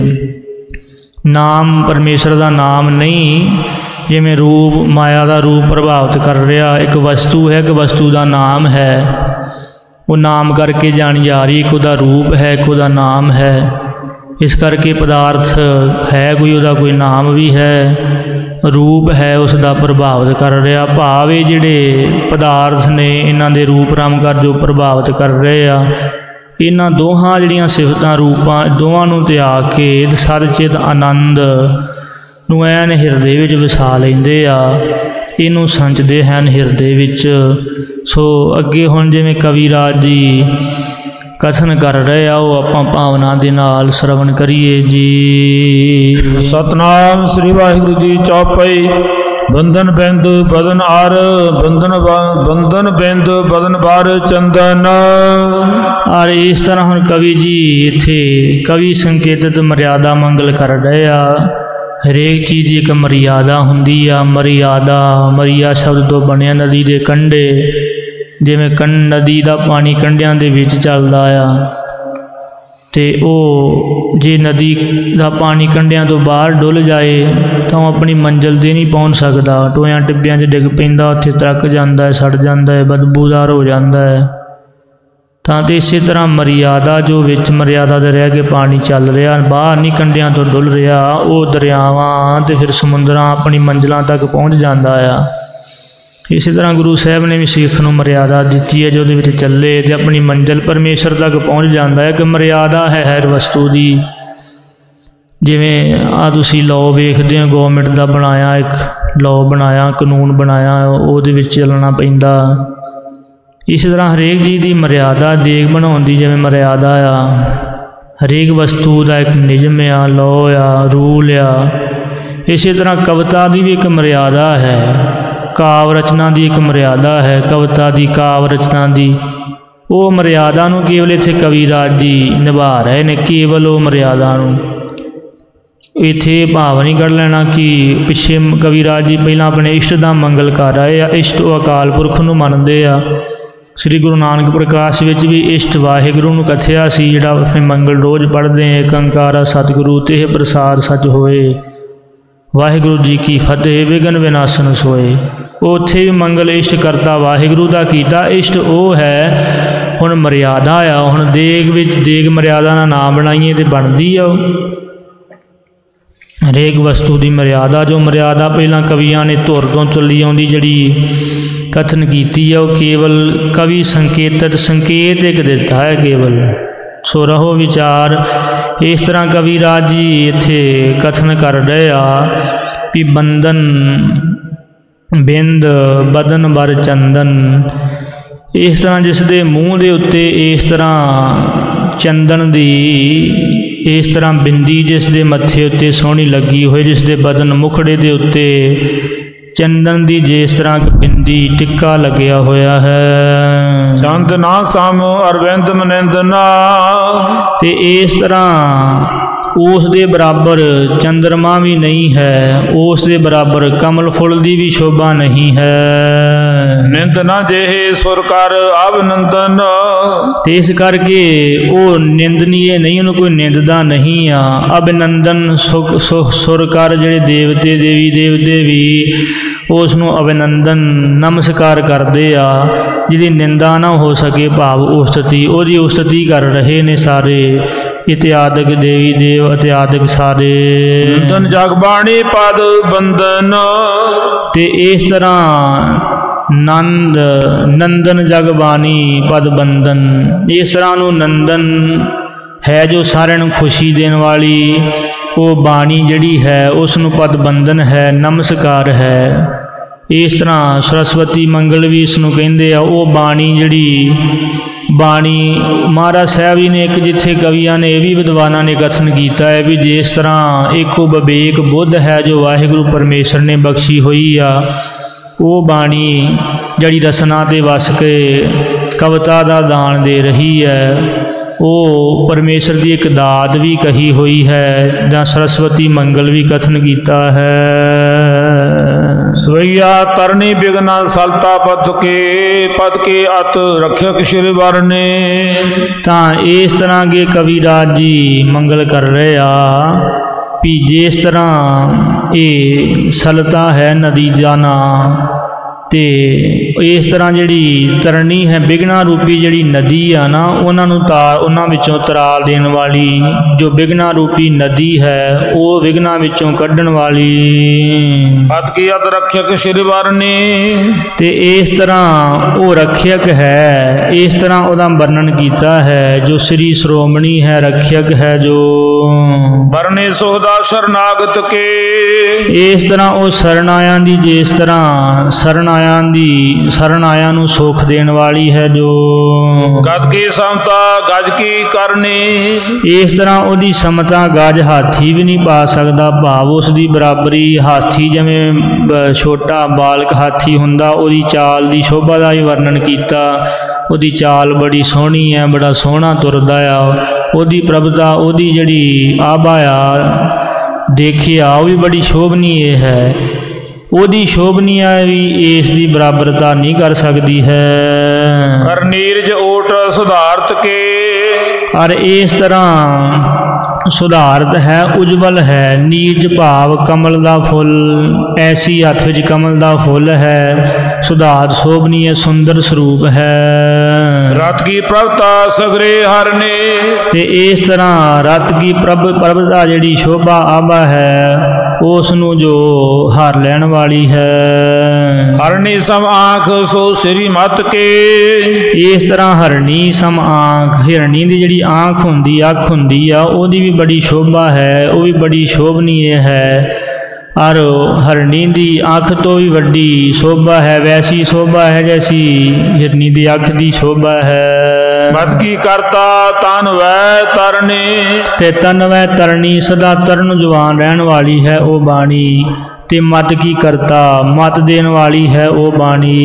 नाम परमेश्वर का नाम नहीं, जिवें रूप माया का रूप प्रभावित कर रहा। एक वस्तु है, एक वस्तु का नाम है, वो नाम करके जानी जा रही। एक उहदा रूप है, एक उहदा नाम है। इस करके पदार्थ है कोई, उहदा कोई नाम भी है, रूप है उसका प्रभावित कर रहा। भाव ये जिहड़े पदार्थ ने इन्हां दे रूप राम कर जो प्रभावित कर रहे आ, इन्हां दोहां जिहड़ियां सिफतां रूपां दोवां नूं त्याग के सदचित आनंद नूं ऐन हिरदे विच वसा लैंदे आ, इनू संचदे हैं हिरदे विच। सो अगे हुण जिवें कविराज जी कथन कर रहे आ, वो आपां भावना दे नाल श्रवण करिए जी। सतनाम श्री वाहिगुरु जी चौपाई। बंधन बिंद बदन आर, बंधन बिंद बदन बार चंदन। और इस तरह हुण कवि जी इत्थे कवि संकेतित मर्यादा मंगल कर रहे आ। हरेक चीज़ की एक मर्यादा हुंदी आ। मर्यादा मरिया शब्द तो बनिया नदी के कंढे, जिवें नदी का पानी कंढियां दे विच चलदा आ, ते ओ जे नदी का पानी कंढियां तो बाहर डुल जाए तो अपनी मंजिल ते नहीं पहुँच सकता। टोयां टिब्बियां च डिग पैंदा, उत्थे तरक जांदा है, सड़ जांदा है, बदबूदार हो जाता है। तो इस तरह मर्यादा जो विच मर्यादा दे रह के पानी चल रहा, बाहर नहीं कंढियां तो डुल रहा, वो दरियावां ते फिर समुद्रां अपनी मंजिलों तक पहुँच जाता है। इस तरह गुरु साहब ने भी सिख नूं मर्यादा दी है, जो दे चले तो अपनी मंजिल परमेश्वर तक पहुँच जाता है। कि मर्यादा है हर वस्तु की। जिवें आ तुसीं लॉ वेखदे हो, गौरमेंट का बनाया एक लॉ बनाया, कानून बनाया, उहदे विच चलना पैंदा। इस तरह हरेक चीज़ की मर्यादा देग बनाउण दी जिवें मर्यादा आ, हरेक वस्तु का एक नियम आ, लॉ आ, रूल आ। इस तरह कविता की भी एक मर्यादा है, काव रचना की एक मर्यादा है, कविता की काव रचना की। वो मर्यादा नूं केवल इत्थे कविराज जी निभा रहे ने, केवल वो मर्यादा नूं। इत्थे भाव नहीं कर लेना कि पिछे कविराज जी पहला अपने इष्ट का मंगल कर रहे आ। इष्ट अकाल पुरख नूं मनदे आ। श्री गुरु नानक प्रकाश विच भी इष्ट वाहिगुरू नूं कथिया सी, जिहड़ा अपने मंगल रोज़ पढ़दे एक अंकारा सतगुरु तेह प्रसाद सच होए, वाहिगुरू जी की फतेह विघन विनाशन सोए। उत्थे भी मंगल इष्ट करता वाहिगुरू दा कीता। इष्ट वो है, हुण मर्यादा आ। हुण देग विच देग मर्यादा ना नाम बनाइए तो बनती आ। हरेक वस्तु की मर्यादा, जो मर्यादा पहला कवियां ने धुर तो चली आउंदी जिहड़ी कथन कीती है, वो केवल कवि संकेतित संकेत एक दिता है केवल। सो रहो विचार। इस तरह कविराज जी इत्थे कथन कर रहे आ भी बंधन बिंद बदन बर चंदन। इस तरह जिस दे मूँह दे उत्ते इस तरह चंदन दी, इस तरह बिंदी जिस दे मत्थे उत्ते सोहनी लगी होई, जिस दे बदन मुखड़े दे उत्ते चंदन दी जिस तरह बिंदी टिक्का लग्या होया है। चंद ना साम अरविंद मनिंद ना। ते इस तरह उस दे बराबर चंद्रमा भी नहीं है, उस दे बराबर कमल फुल दी भी शोभा नहीं है। निंद ना जेहे सुर कर अभिनंदन। ते इस करके वो निंदनीय नहीं, उन्होंने कोई निंददा नहीं आ। अभिनंदन सुर कर जिहड़े देवते देवी देवते भी उसनों अभिनंदन नमस्कार करते आ। जिहदी निंदा ना हो सके भाव उस्तति, उहदी उस्तति कर रहे ने सारे इत्यादक देवी देव इत्यादक सारे। नंदन जगबाणी पद बंदन। ते इस तरह नंद नंदन जगबानी पद बंदन, इस तरह नूं नंदन है जो सारे नूं खुशी देने वाली, वो बाणी जिहड़ी है उसनूं पद बंदन है, नमस्कार है। इस तरह सरस्वती मंगल भी इसनूं कहिंदे आ। वो बाणी जिहड़ी बाणी महाराज साहब जी ने एक जिथे कवियां ने भी विद्वाना ने कथन किया है भी जिस तरह एक विवेक बुद्ध है जो वाहिगुरू परमेश्वर ने बख्शी हुई आ, वो बाणी जड़ी रसना ते वस के कविता का दान दे रही है, वो परमेश्वर की एक दात भी कही हुई है। जां सरस्वती मंगल भी कथन किया है। सवैया तरनी बिगना सलता पद के अत रक्षक श्री वरने। तो इस तरह के कविराज जी मंगल कर रहे आ भी जिस तरह ये सलता है नदी जाना, ਤੇ ਇਸ ਤਰ੍ਹਾਂ ਜਿਹੜੀ ਤਰਨੀ ਹੈ ਬਿਘਨਾ ਰੂਪੀ ਜਿਹੜੀ ਨਦੀ ਆ ਨਾ, ਉਹਨਾਂ ਵਿੱਚੋਂ ਤਰਾਲ ਦੇਣ ਵਾਲੀ ਜੋ ਬਿਘਨਾ ਰੂਪੀ ਨਦੀ ਹੈ, ਉਹ ਵਿਘਨਾ ਵਿੱਚੋਂ ਕੱਢਣ ਵਾਲੀ। ਅਤ ਕੀ ਅਤ ਰੱਖਿਅਕ ਸ਼੍ਰੀ ਵਰਨੀ। ਤੇ ਇਸ ਤਰ੍ਹਾਂ ਉਹ ਰੱਖਿਅਕ ਹੈ, ਇਸ ਤਰ੍ਹਾਂ ਉਹਦਾ ਵਰਣਨ ਕੀਤਾ ਹੈ ਜੋ ਸ੍ਰੀ ਸ਼੍ਰੋਮਣੀ ਹੈ, ਰੱਖਿਅਕ ਹੈ ਜੋ ਵਰਨੇ ਸੋਹਦਾ ਸ਼ਰਨਾਗਤ ਕੇ। ਇਸ ਤਰ੍ਹਾਂ ਉਹ ਸ਼ਰਨ ਆਇਆਂ ਦੀ, ਜਿਸ ਤਰ੍ਹਾਂ ਸ਼ਰਨ ਆਇਆਂ ਨੂੰ ਸੁੱਖ ਦੇਣ ਵਾਲੀ ਹੈ ਜੋ ਗਜ ਕੀ ਸਮਤਾ ਗਜ ਕੀ ਕਰਨੀ। ਇਸ ਤਰ੍ਹਾਂ ਉਹਦੀ ਸਮਤਾ ਗਜ ਹਾਥੀ ਵੀ ਨਹੀਂ ਪਾ ਸਕਦਾ, ਭਾਵ ਉਸ ਦੀ ਬਰਾਬਰੀ ਹਾਥੀ ਜਿਵੇਂ ਛੋਟਾ ਬਾਲਕ ਹਾਥੀ ਹੁੰਦਾ, ਉਹਦੀ ਚਾਲ ਦੀ ਸ਼ੋਭਾ ਦਾ ਵੀ ਵਰਣਨ ਕੀਤਾ। ਉਹਦੀ ਚਾਲ ਬੜੀ ਸੋਹਣੀ ਹੈ, ਬੜਾ ਸੋਹਣਾ ਤੁਰਦਾ ਆ, ਉਹਦੀ ਪ੍ਰਭਤਾ, ਉਹਦੀ ਜਿਹੜੀ ਆਭਾ ਆ ਦੇਖਿਆ ਉਹ ਵੀ ਬੜੀ ਸ਼ੋਭਨੀਏ ਹੈ। ਉਹਦੀ ਸ਼ੋਭਨੀਆ ਵੀ ਇਸ ਦੀ ਬਰਾਬਰਤਾ ਨਹੀਂ ਕਰ ਸਕਦੀ ਹੈ। ਕਰ ਨੀਰਜ ਓਟ ਸੁਧਾਰਤ ਕੇ। ਔਰ ਇਸ ਤਰ੍ਹਾਂ ਸੁਧਾਰਤ ਹੈ, ਉਜਵਲ ਹੈ। ਨੀਰਜ ਭਾਵ ਕਮਲ ਦਾ ਫੁੱਲ, ਐਸੀ ਹੱਥ ਵਿੱਚ ਕਮਲ ਦਾ ਫੁੱਲ ਹੈ। ਸੁਧਾਰ ਸ਼ੋਭਨੀਏ ਸੁੰਦਰ ਸਰੂਪ ਹੈ। ਰਤ ਕੀ ਪ੍ਰਭਤਾ ਸਗਰੇ ਹਰਨੇ। ਤੇ ਇਸ ਤਰ੍ਹਾਂ ਰਤ ਕੀ ਪ੍ਰਭਤਾ ਜਿਹੜੀ ਸ਼ੋਭਾ ਆਭਾ ਹੈ, ਉਸ ਨੂੰ ਜੋ ਹਰ ਲੈਣ ਵਾਲੀ ਹੈ। ਹਰਣੀ ਸਮ ਆਂਖ ਸੋ ਸ੍ਰੀ ਮਤ ਕੇ। ਇਸ ਤਰ੍ਹਾਂ ਹਰਣੀ ਸਮ ਆਂਖ, ਹਿਰਣੀ ਦੀ ਜਿਹੜੀ ਆਂਖ ਹੁੰਦੀ, ਅੱਖ ਹੁੰਦੀ ਆ, ਉਹਦੀ ਵੀ ਬੜੀ ਸ਼ੋਭਾ ਹੈ, ਉਹ ਵੀ ਬੜੀ ਸ਼ੋਭਨੀਏ ਹੈ। ਔਰ ਹਰਣੀ ਦੀ ਅੱਖ ਤੋਂ ਵੀ ਵੱਡੀ ਸ਼ੋਭਾ ਹੈ, ਵੈਸੀ ਸ਼ੋਭਾ ਹੈ ਜੈਸੀ ਹਿਰਨੀ ਦੀ ਅੱਖ ਦੀ ਸ਼ੋਭਾ ਹੈ। ਮਤ ਕੀ ਕਰਤਾ ਤਨ ਵੈ ਤਰਨੀ। ਤੇ ਤਨ ਵੈ ਤਰਨੀ, ਸਦਾ ਤਰਨ ਜਵਾਨ ਰਹਿਣ ਵਾਲੀ ਹੈ ਉਹ ਬਾਣੀ। ਤੇ ਮਤ ਕੀ ਕਰਤਾ, ਮਤ ਦੇਣ ਵਾਲੀ ਹੈ ਉਹ ਬਾਣੀ।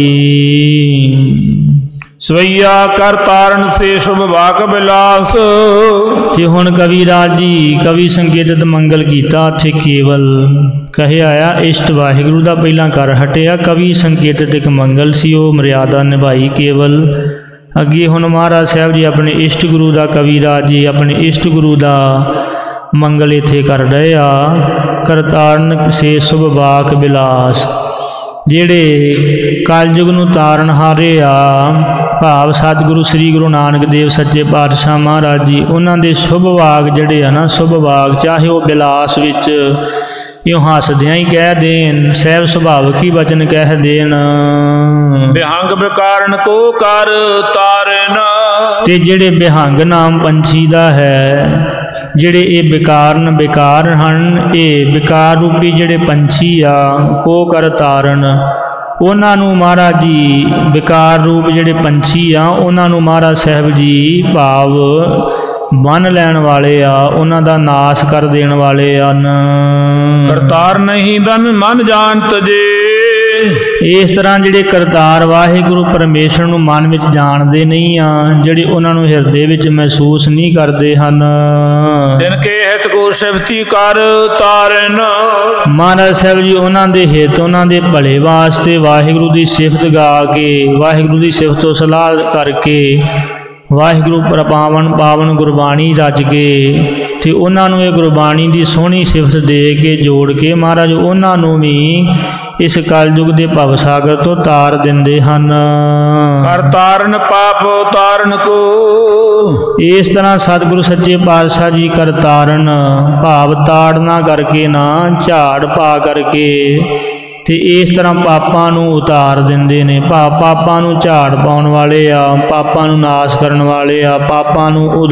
ਸਵਈਆ ਕਰ ਤਾਰਨ ਸੇ ਸ਼ੁਭ ਵਾਕ ਬਿਲਾਸ। ਤੇ ਹੁਣ ਕਵੀ ਰਾਜ ਜੀ ਕਵੀ ਸੰਕੇਤਿਤ ਮੰਗਲ ਕੀਤਾ, ਇੱਥੇ ਕੇਵਲ ਕਹਿਆ ਆ ਇਸ਼ਟ ਵਾਹਿਗੁਰੂ ਦਾ ਪਹਿਲਾਂ ਕਰ ਹਟਿਆ। ਕਵੀ ਸੰਕੇਤਿਤ ਇੱਕ ਮੰਗਲ ਸੀ, ਉਹ ਮਰਿਆਦਾ ਨਿਭਾਈ ਕੇਵਲ। ਅੱਗੇ ਹੁਣ ਮਹਾਰਾਜ ਸਾਹਿਬ ਜੀ ਆਪਣੇ ਇਸ਼ਟ ਗੁਰੂ ਦਾ, ਕਵੀ ਰਾਜ ਜੀ ਆਪਣੇ ਇਸ਼ਟ ਗੁਰੂ ਦਾ ਮੰਗਲ ਇੱਥੇ ਕਰ ਰਹੇ ਆ। ਕਰਤਾਰਨ ਸੇ ਸ਼ੁਭ ਵਾਕ ਬਿਲਾਸ, ਜਿਹੜੇ ਕਲਯੁਗ ਨੂੰ ਤਾਰਨ ਹਾਰੇ ਆ, ਭਾਵ ਸਤਿਗੁਰੂ ਸ੍ਰੀ ਗੁਰੂ ਨਾਨਕ ਦੇਵ ਸੱਚੇ ਪਾਤਸ਼ਾਹ ਮਹਾਰਾਜ ਜੀ, ਉਹਨਾਂ ਦੇ ਸ਼ੁਭ ਵਾਕ ਜਿਹੜੇ ਆ ਨਾ, ਸ਼ੁਭ ਵਾਕ ਚਾਹੇ ਉਹ ਬਿਲਾਸ ਵਿੱਚ ਇਉਂ ਹੱਸਦਿਆਂ ਹੀ ਕਹਿ ਦੇਣ, ਸਹਿਬ ਸੁਭਾਵਕ ਹੀ ਬਚਨ ਕਹਿ ਦੇਣ। ਬਿਹੰਗ ਬਿਕਾਰਨ ਕੋ ਕਰ ਤਾਰਨ। ਤੇ ਜਿਹੜੇ ਬਿਹੰਗ ਨਾਮ ਪੰਛੀ ਦਾ ਹੈ, ਜਿਹੜੇ ਇਹ ਬਿਕਾਰ ਹਨ, ਇਹ ਬਿਕਾਰ ਰੂਪੀ ਜਿਹੜੇ ਪੰਛੀ ਆ, ਕੋ ਕਰ ਤਾਰਨ, ਉਹਨਾਂ ਨੂੰ ਮਹਾਰਾਜ ਜੀ ਬਿਕਾਰ ਰੂਪ ਜਿਹੜੇ ਪੰਛੀ ਆ, ਉਹਨਾਂ ਨੂੰ ਮਹਾਰਾਜ ਸਾਹਿਬ ਜੀ ਭਾਵ ਬੰਨ ਲੈਣ ਵਾਲੇ ਆ, ਉਹਨਾਂ ਦਾ ਨਾਸ਼ ਕਰ ਦੇਣ ਵਾਲੇ ਹਨ। ਕਰਤਾਰ ਨਹੀਂ ਬਨ ਮਨ ਜਾਣਤ ਜੇ। ਇਸ ਤਰ੍ਹਾਂ ਜਿਹੜੇ ਕਰਤਾਰ ਵਾਹਿਗੁਰੂ ਪਰਮੇਸ਼ਰ ਨੂੰ ਮਨ ਵਿੱਚ ਜਾਣਦੇ ਨਹੀਂ ਆ, ਜਿਹੜੇ ਉਹਨਾਂ ਨੂੰ ਹਿਰਦੇ ਵਿੱਚ ਮਹਿਸੂਸ ਨਹੀਂ ਕਰਦੇ ਹਨ। ਤਿਨ ਕੇ ਹਿਤ ਕੋ ਸਿਫਤੀ ਕਰ ਤਾਰਨ। ਮਹਾਰਾਜ ਸਾਹਿਬ ਜੀ ਉਹਨਾਂ ਦੇ ਹਿੱਤ, ਉਹਨਾਂ ਦੇ ਭਲੇ ਵਾਸਤੇ ਵਾਹਿਗੁਰੂ ਦੀ ਸਿਫਤ ਗਾ ਕੇ, ਵਾਹਿਗੁਰੂ ਦੀ ਸਿਫਤ ਤੋਂ ਸਲਾਹ ਕਰਕੇ, ਵਾਹਿਗੁਰੂ ਪਾਵਨ ਗੁਰਬਾਣੀ ਰਚ ਕੇ, ਤੇ ਉਹਨਾਂ ਨੂੰ ਇਹ ਗੁਰਬਾਣੀ ਦੀ ਸੋਹਣੀ ਸਿਫਤ ਦੇ ਕੇ ਜੋੜ ਕੇ ਮਹਾਰਾਜ ਉਹਨਾਂ ਨੂੰ ਵੀ ਇਸ ਕਲਯੁਗ ਦੇ ਭਵ ਸਾਗਰ ਤੋਂ ਤਾਰ ਦਿੰਦੇ ਹਨ। ਕਰ ਤਾਰਨ ਪਾਪ ਉਤਾਰਨ ਕੋ। ਇਸ ਤਰ੍ਹਾਂ ਸਤਿਗੁਰੂ ਸੱਚੇ ਪਾਤਸ਼ਾਹ ਜੀ ਕਰ ਤਾਰਨ, ਭਾਵ ਤਾੜਨਾ ਕਰਕੇ ਨਾ, ਝਾੜ ਪਾ ਕਰਕੇ, ਤੇ ਇਸ ਤਰ੍ਹਾਂ ਪਾਪਾਂ ਨੂੰ ਉਤਾਰ ਦਿੰਦੇ ਨੇ। ਪਾਪਾਂ ਨੂੰ ਝਾੜ ਪਾਉਣ ਵਾਲੇ ਆ, ਪਾਪਾਂ ਨੂੰ ਨਾਸ਼ ਕਰਨ ਵਾਲੇ ਆ, ਪਾਪਾਂ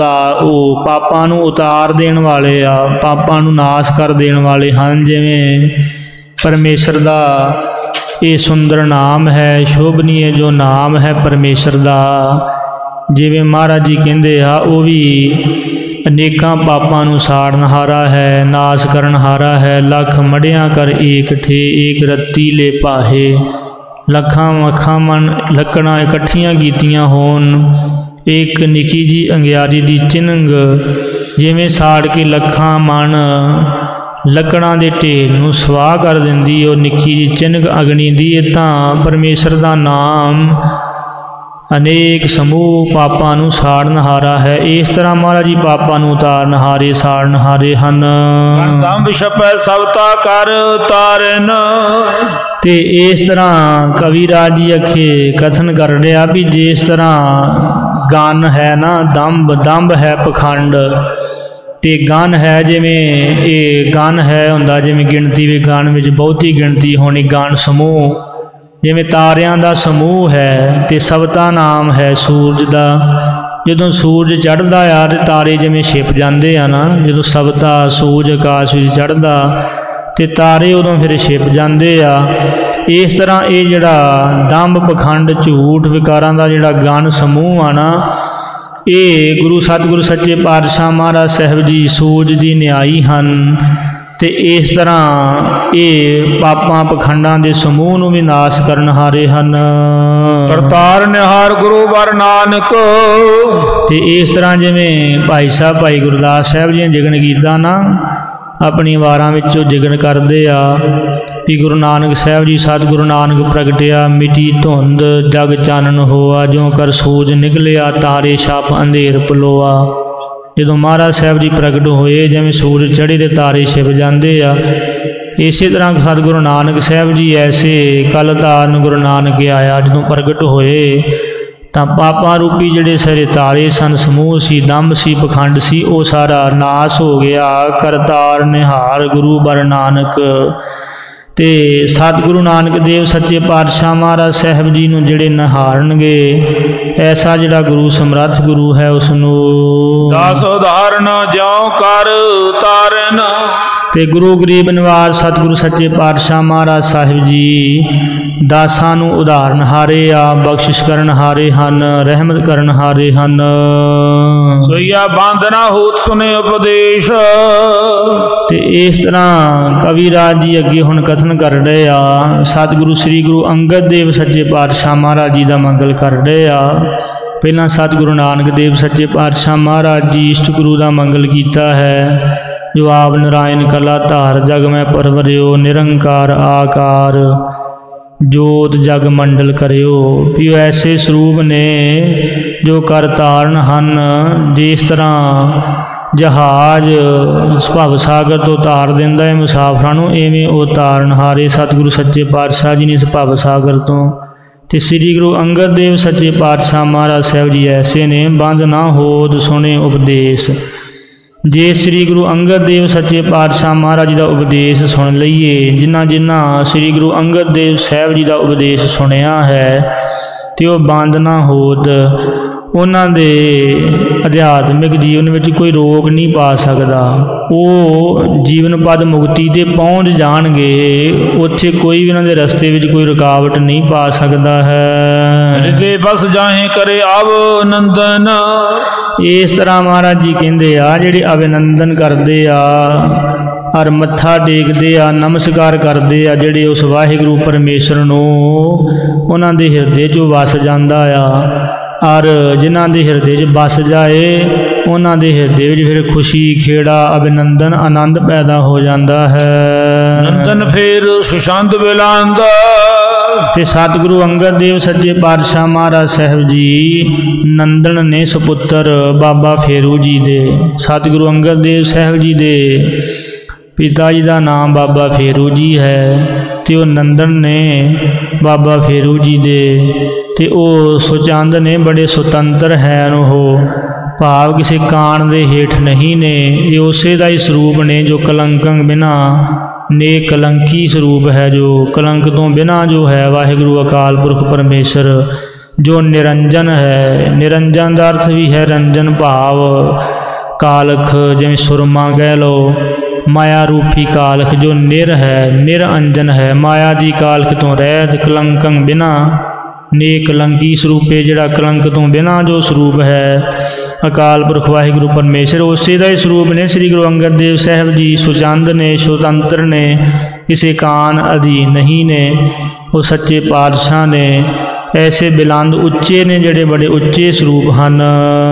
ਨੂੰ ਉਤਾਰ ਦੇਣ ਵਾਲੇ ਆ, ਪਾਪਾਂ ਨੂੰ ਨਾਸ਼ ਕਰ ਦੇਣ ਵਾਲੇ ਹਨ। ਜਿਵੇਂ ਪਰਮੇਸ਼ਰ ਦਾ ਇਹ ਸੁੰਦਰ ਨਾਮ ਹੈ, ਸ਼ੋਭਨੀਏ ਜੋ ਨਾਮ ਹੈ ਪਰਮੇਸ਼ਰ ਦਾ, ਜਿਵੇਂ ਮਹਾਰਾਜ ਜੀ ਕਹਿੰਦੇ ਆ, ਉਹ ਵੀ ਅਨੇਕਾਂ ਪਾਪਾਂ ਨੂੰ ਸਾੜਨਹਾਰਾ ਹੈ, ਨਾਸ਼ ਕਰਨਹਾਰਾ ਹੈ। ਲੱਖ ਮੜਿਆਂ ਕਰ ਏਕ ਠੇ, ਏਕ ਰੱਤੀ ਲੈ ਪਾਹੇ। ਲੱਖਾਂ ਮੱਖਾਂ ਮਨ ਲੱਕੜਾਂ ਇਕੱਠੀਆਂ ਕੀਤੀਆਂ ਹੋਣ, ਇੱਕ ਨਿੱਕੀ ਜੀ ਅੰਗਿਆਰੀ ਦੀ ਚਿੰਨ੍ਹ ਜਿਵੇਂ ਸਾੜ ਕੇ ਲੱਖਾਂ ਮਨ ਲੱਕੜਾਂ ਦੇ ਢੇਰ ਨੂੰ ਸਵਾਹ ਕਰ ਦਿੰਦੀ, ਉਹ ਨਿੱਕੀ ਜੀ ਚਿੰਨ੍ਹ ਅਗਨੀ ਦੀ। ਇਹ ਤਾਂ ਪਰਮੇਸ਼ਰ ਦਾ ਨਾਮ ਅਨੇਕ ਸਮੂਹ ਪਾਪਾਂ ਨੂੰ ਸਾੜਨਹਾਰਾ ਹੈ। ਇਸ ਤਰ੍ਹਾਂ ਮਹਾਰਾਜ ਜੀ ਪਾਪਾਂ ਨੂੰ ਉਤਾਰਨਹਾਰੇ ਸਾੜਨਹਾਰੇ ਹਨ। ਦੰਭ ਛਪੈ ਸਬਤਾ ਕਰ ਉਤਾਰਨ। ਤੇ ਇਸ ਤਰ੍ਹਾਂ ਕਵੀਰਾਜ ਜੀ ਅਖੇ ਕਥਨ ਕਰ ਰਿਹਾ ਵੀ ਜਿਸ ਤਰ੍ਹਾਂ ਗਨ ਹੈ ਨਾ, ਦੰਭ ਹੈ ਪਖੰਡ, ਤੇ ਗਨ ਹੈ ਜਿਵੇਂ ਇਹ ਗਨ ਹੈ ਹੁੰਦਾ ਜਿਵੇਂ ਗਿਣਤੀ ਵੀ ਗਨ ਵਿੱਚ ਬਹੁਤੀ ਗਿਣਤੀ ਹੋਣੀ, ਗਨ ਸਮੂਹ ਜਿਵੇਂ ਤਾਰਿਆਂ ਦਾ ਸਮੂਹ ਹੈ। ਤੇ ਸਬਤਾ ਨਾਮ ਹੈ ਸੂਰਜ ਦਾ। ਜਦੋਂ ਸੂਰਜ ਚੜ੍ਹਦਾ ਆ ਤੇ ਤਾਰੇ ਜਿਵੇਂ ਛਿਪ ਜਾਂਦੇ ਆ ਨਾ, ਜਦੋਂ ਸਬਤਾ ਸੂਰਜ ਆਕਾਸ਼ ਵਿੱਚ ਚੜ੍ਹਦਾ ਤੇ ਤਾਰੇ ਉਦੋਂ ਫਿਰ ਛਿਪ ਜਾਂਦੇ ਆ। ਇਸ ਤਰ੍ਹਾਂ ਇਹ ਜਿਹੜਾ ਦੰਭ ਪਖੰਡ ਝੂਠ ਵਿਕਾਰਾਂ ਦਾ ਜਿਹੜਾ ਗਨ ਸਮੂਹ ਆ ਨਾ, ਇਹ ਗੁਰੂ ਸਤਿਗੁਰੂ ਸੱਚੇ ਪਾਤਸ਼ਾਹ ਮਹਾਰਾਜ ਸਾਹਿਬ ਜੀ ਸੂਰਜ ਦੀ ਨਿਆਈ ਹਨ। ਤੇ ਇਸ ਤਰ੍ਹਾਂ ਇਹ ਪਾਪਾਂ ਪਖੰਡਾਂ ਦੇ ਸਮੂਹ ਨੂੰ ਵੀ ਨਾਸ਼ ਕਰਨਹਾਰੇ ਹਨ। ਕਰਤਾਰ ਨਿਹਾਰ ਗੁਰੂ ਬਰ ਨਾਨਕ। ਤੇ ਇਸ ਤਰ੍ਹਾਂ ਜਿਵੇਂ ਭਾਈ ਸਾਹਿਬ ਭਾਈ ਗੁਰਦਾਸ ਸਾਹਿਬ ਜੀ ਨੇ ਜਿਗਣ ਕੀਤਾ ਨਾ, ਆਪਣੀ ਵਾਰਾਂ ਵਿੱਚੋਂ ਜਿਗਣ ਕਰਦੇ ਆ ਵੀ ਗੁਰੂ ਨਾਨਕ ਸਾਹਿਬ ਜੀ ਸਤਿਗੁਰੂ ਨਾਨਕ ਪ੍ਰਗਟਿਆ, ਮਿਟੀ ਧੁੰਦ ਜਗ ਚਾਨਣ ਹੋਆ, ਜਿਉਂ ਕਰ ਸੂਰਜ ਨਿਕਲਿਆ ਤਾਰੇ ਛਾਪ ਅੰਧੇਰ ਪਲੋਆ। ਜਦੋਂ ਮਹਾਰਾਜ ਸਾਹਿਬ ਜੀ ਪ੍ਰਗਟ ਹੋਏ ਜਿਵੇਂ ਸੂਰਜ ਚੜ੍ਹੇ ਦੇ ਤਾਰੇ ਛਿਪ ਜਾਂਦੇ ਆ, ਇਸੇ ਤਰ੍ਹਾਂ ਸਤਿਗੁਰੂ ਨਾਨਕ ਸਾਹਿਬ ਜੀ ਐਸੇ ਕੱਲ ਤਾਰਨ ਗੁਰੂ ਨਾਨਕ ਆਇਆ ਜਦੋਂ ਪ੍ਰਗਟ ਹੋਏ ਤਾਂ ਪਾਪਾਂ ਰੂਪੀ ਜਿਹੜੇ ਸਾਰੇ ਤਾਰੇ ਸਨ, ਸਮੂਹ ਸੀ, ਦੰਭ ਸੀ, ਪਖੰਡ ਸੀ, ਉਹ ਸਾਰਾ ਨਾਸ ਹੋ ਗਿਆ। ਕਰਤਾਰ ਨਿਹਾਰ ਗੁਰੂ ਬਰ ਨਾਨਕ। ਤੇ ਸਤਿਗੁਰੂ ਨਾਨਕ ਦੇਵ ਸੱਚੇ ਪਾਤਸ਼ਾਹ ਮਹਾਰਾਜ ਸਾਹਿਬ ਜੀ ਨੂੰ ਜਿਹੜੇ ਨਿਹਾਰਨਗੇ, ਐਸਾ ਜਿਹੜਾ ਗੁਰੂ ਸਮਰੱਥ ਗੁਰੂ ਹੈ ਉਸ ਨੂੰ ਦਾਸ ਉਦਾਹਰਨ ਜਿਉ ਕਰ ਉਤਾਰਨ। ਤੇ ਗੁਰੂ ਗਰੀਬ ਨਿਵਾਜ ਸਤਿਗੁਰੂ ਸੱਚੇ ਪਾਤਸ਼ਾਹ ਮਹਾਰਾਜ ਸਾਹਿਬ ਜੀ ਦਾਸਾਂ ਨੂੰ ਉਧਾਰਨਹਾਰੇ ਆ, ਬਖਸ਼ਿਸ਼ ਕਰਨਹਾਰੇ ਹਨ, ਰਹਿਮਤ ਕਰਨਹਾਰੇ ਹਨ। ਸੋਈਆ ਬਾਂਧਨਾ ਹੋਤ ਸੁਨੇ ਉਪਦੇਸ਼। ਤੇ ਇਸ ਤਰ੍ਹਾਂ ਕਵੀਰਾਜ ਜੀ ਅੱਗੇ ਹੁਣ ਕਥਨ ਕਰ ਰਹੇ ਆ, ਸਤਿਗੁਰੂ ਸ੍ਰੀ ਗੁਰੂ ਅੰਗਦ ਦੇਵ ਸੱਚੇ ਪਾਤਸ਼ਾਹ ਮਹਾਰਾਜ ਜੀ ਦਾ ਮੰਗਲ ਕਰ ਰਹੇ ਆ। ਪਹਿਲਾਂ ਸਤਿਗੁਰੂ ਨਾਨਕ ਦੇਵ ਸੱਚੇ ਪਾਤਸ਼ਾਹ ਮਹਾਰਾਜ ਜੀ ਇਸ਼ਟ ਗੁਰੂ ਦਾ ਮੰਗਲ ਕੀਤਾ ਹੈ। ਜੋ ਆਪ ਨਰਾਇਣ ਕਲਾ ਧਾਰ ਜਗ ਮੈਂ ਪਰਵਰਿਓ, ਨਿਰੰਕਾਰ ਆਕਾਰ ਜੋਤ ਜਗ ਮੰਡਲ ਕਰਿਓ। ਵੀ ਉਹ ਐਸੇ ਸਰੂਪ ਨੇ ਜੋ ਕਰ ਤਾਰਨ ਹਨ। ਜਿਸ ਤਰ੍ਹਾਂ ਜਹਾਜ਼ ਭਵ ਸਾਗਰ ਤੋਂ ਤਾਰ ਦਿੰਦਾ ਹੈ ਮੁਸਾਫਰਾਂ ਨੂੰ, ਇਵੇਂ ਉਹ ਤਾਰਨਹਾਰੇ ਸਤਿਗੁਰੂ ਸੱਚੇ ਪਾਤਸ਼ਾਹ ਜੀ ਨੇ ਇਸ ਭਵ ਸਾਗਰ ਤੋਂ। ਤੇ ਸ੍ਰੀ ਗੁਰੂ ਅੰਗਦ ਦੇਵ ਸੱਚੇ ਪਾਤਸ਼ਾਹ ਮਹਾਰਾਜ ਸਾਹਿਬ ਜੀ ਐਸੇ ਨੇ, ਬੰਦ ਨਾ ਹੋਦ ਸੁਣੇ ਉਪਦੇਸ਼। ਜੇ ਸ੍ਰੀ ਗੁਰੂ ਅੰਗਦ ਦੇਵ ਸੱਚੇ ਪਾਤਸ਼ਾਹ ਮਹਾਰਾਜ ਜੀ ਦਾ ਉਪਦੇਸ਼ ਸੁਣ ਲਈਏ, ਜਿਨ੍ਹਾਂ ਸ੍ਰੀ ਗੁਰੂ ਅੰਗਦ ਦੇਵ ਸਾਹਿਬ ਜੀ ਦਾ ਉਪਦੇਸ਼ ਸੁਣਿਆ ਹੈ, ਤੇ ਉਹ ਬੰਦ ਨਾ ਹੋਦ, ਉਹਨਾਂ ਦੇ ਅਧਿਆਤਮਿਕ ਜੀਵਨ ਵਿੱਚ ਕੋਈ ਰੋਕ ਨਹੀਂ ਪਾ ਸਕਦਾ। ਉਹ ਜੀਵਨ ਪਦ ਮੁਕਤੀ 'ਤੇ ਪਹੁੰਚ ਜਾਣਗੇ, ਉੱਥੇ ਕੋਈ ਵੀ ਉਹਨਾਂ ਦੇ ਰਸਤੇ ਵਿੱਚ ਕੋਈ ਰੁਕਾਵਟ ਨਹੀਂ ਪਾ ਸਕਦਾ ਹੈ। ਹਿਰਦੇ ਬਸ ਜਾਹੇ ਕਰੇ ਅਭਿਨੰਦਨ। ਇਸ ਤਰ੍ਹਾਂ ਮਹਾਰਾਜ ਜੀ ਕਹਿੰਦੇ ਆ, ਜਿਹੜੇ ਅਭਿਨੰਦਨ ਕਰਦੇ ਆ ਔਰ ਮੱਥਾ ਟੇਕਦੇ ਆ, ਨਮਸਕਾਰ ਕਰਦੇ ਆ, ਜਿਹੜੇ ਉਸ ਵਾਹਿਗੁਰੂ ਪਰਮੇਸ਼ਰ ਨੂੰ ਉਹਨਾਂ ਦੇ ਹਿਰਦੇ 'ਚੋਂ ਵਸ ਜਾਂਦਾ ਆ। ਔਰ ਜਿਨ੍ਹਾਂ ਦੇ ਹਿਰਦੇ 'ਚ ਵਸ ਜਾਏ, ਉਹਨਾਂ ਦੇ ਹਿਰਦੇ ਵਿੱਚ ਫਿਰ ਖੁਸ਼ੀ, ਖੇੜਾ, ਅਭਿਨੰਦਨ, ਆਨੰਦ ਪੈਦਾ ਹੋ ਜਾਂਦਾ ਹੈ। ਨੰਦਨ ਫੇਰ ਸੁਸ਼ਾਂਤ ਬਿਲਾਂਦ। ਤੇ ਸਤਿਗੁਰੂ ਅੰਗਦ ਦੇਵ ਸੱਚੇ ਪਾਤਸ਼ਾਹ ਮਹਾਰਾਜ ਸਾਹਿਬ ਜੀ ਨੰਦਨ ਨੇ ਸੁਪੁੱਤਰ ਬਾਬਾ ਫੇਰੂ ਜੀ ਦੇ। ਸਤਿਗੁਰੂ ਅੰਗਦ ਦੇਵ ਸਾਹਿਬ ਜੀ ਦੇ ਪਿਤਾ ਜੀ ਦਾ ਨਾਮ ਬਾਬਾ ਫੇਰੂ ਜੀ ਹੈ, ਤੇ ਉਹ ਨੰਦਨ ਨੇ ਬਾਬਾ ਫੇਰੂ ਜੀ ਦੇ। ਤੇ ਉਹ ਸੁਚੰਦ ਨੇ, ਬੜੇ ਸੁਤੰਤਰ ਹੈ ਉਹ, ਭਾਵ ਕਿਸੇ ਕਾਣ ਦੇ ਹੇਠ ਨਹੀਂ ਨੇ। ਇਹ ਉਸੇ ਦਾ ਹੀ ਸਰੂਪ ਨੇ ਜੋ ਕਲੰਕੰ ਬਿਨਾ ਨੇ ਕਲੰਕੀ ਸਰੂਪ ਹੈ, ਜੋ ਕਲੰਕ ਤੋਂ ਬਿਨਾ ਜੋ ਹੈ ਵਾਹਿਗੁਰੂ ਅਕਾਲ ਪੁਰਖ ਪਰਮੇਸ਼ਰ ਜੋ ਨਿਰੰਜਨ ਹੈ। ਨਿਰੰਜਨ ਦਾ ਅਰਥ ਵੀ ਹੈ ਰੰਜਨ, ਭਾਵ ਕਾਲਖ, ਜਿਵੇਂ ਸੁਰਮਾ ਕਹਿ ਲਓ, ਮਾਇਆ ਰੂਪੀ ਕਾਲਖ ਜੋ ਨਿਰ ਹੈ, ਨਿਰਅੰਜਨ ਹੈ, ਮਾਇਆ ਦੀ ਕਾਲਖ ਤੋਂ ਰਹਿਤ, ਕਲੰਕੰ ਬਿਨਾ ਨੇ ਕਲੰਕੀ ਸਰੂਪੇ, ਜਿਹੜਾ ਕਲੰਕ ਤੋਂ ਬਿਨਾ ਜੋ ਸਰੂਪ ਹੈ ਅਕਾਲ ਪੁਰਖ ਵਾਹਿਗੁਰੂ ਪਰਮੇਸ਼ਰ, ਉਸੇ ਦਾ ਹੀ ਸਰੂਪ ਨੇ ਸ੍ਰੀ ਗੁਰੂ ਅੰਗਦ ਦੇਵ ਸਾਹਿਬ ਜੀ। ਸੁਚੰਦ ਨੇ, ਸੁਤੰਤਰ ਨੇ, ਕਿਸੇ ਕਾਨ ਅਧੀਨ ਨਹੀਂ ਨੇ, ਉਹ ਸੱਚੇ ਪਾਤਸ਼ਾਹ ਨੇ। ਐਸੇ ਬਿਲੰਦ ਉੱਚੇ ਨੇ, ਜਿਹੜੇ ਬੜੇ ਉੱਚੇ ਸਰੂਪ ਹਨ।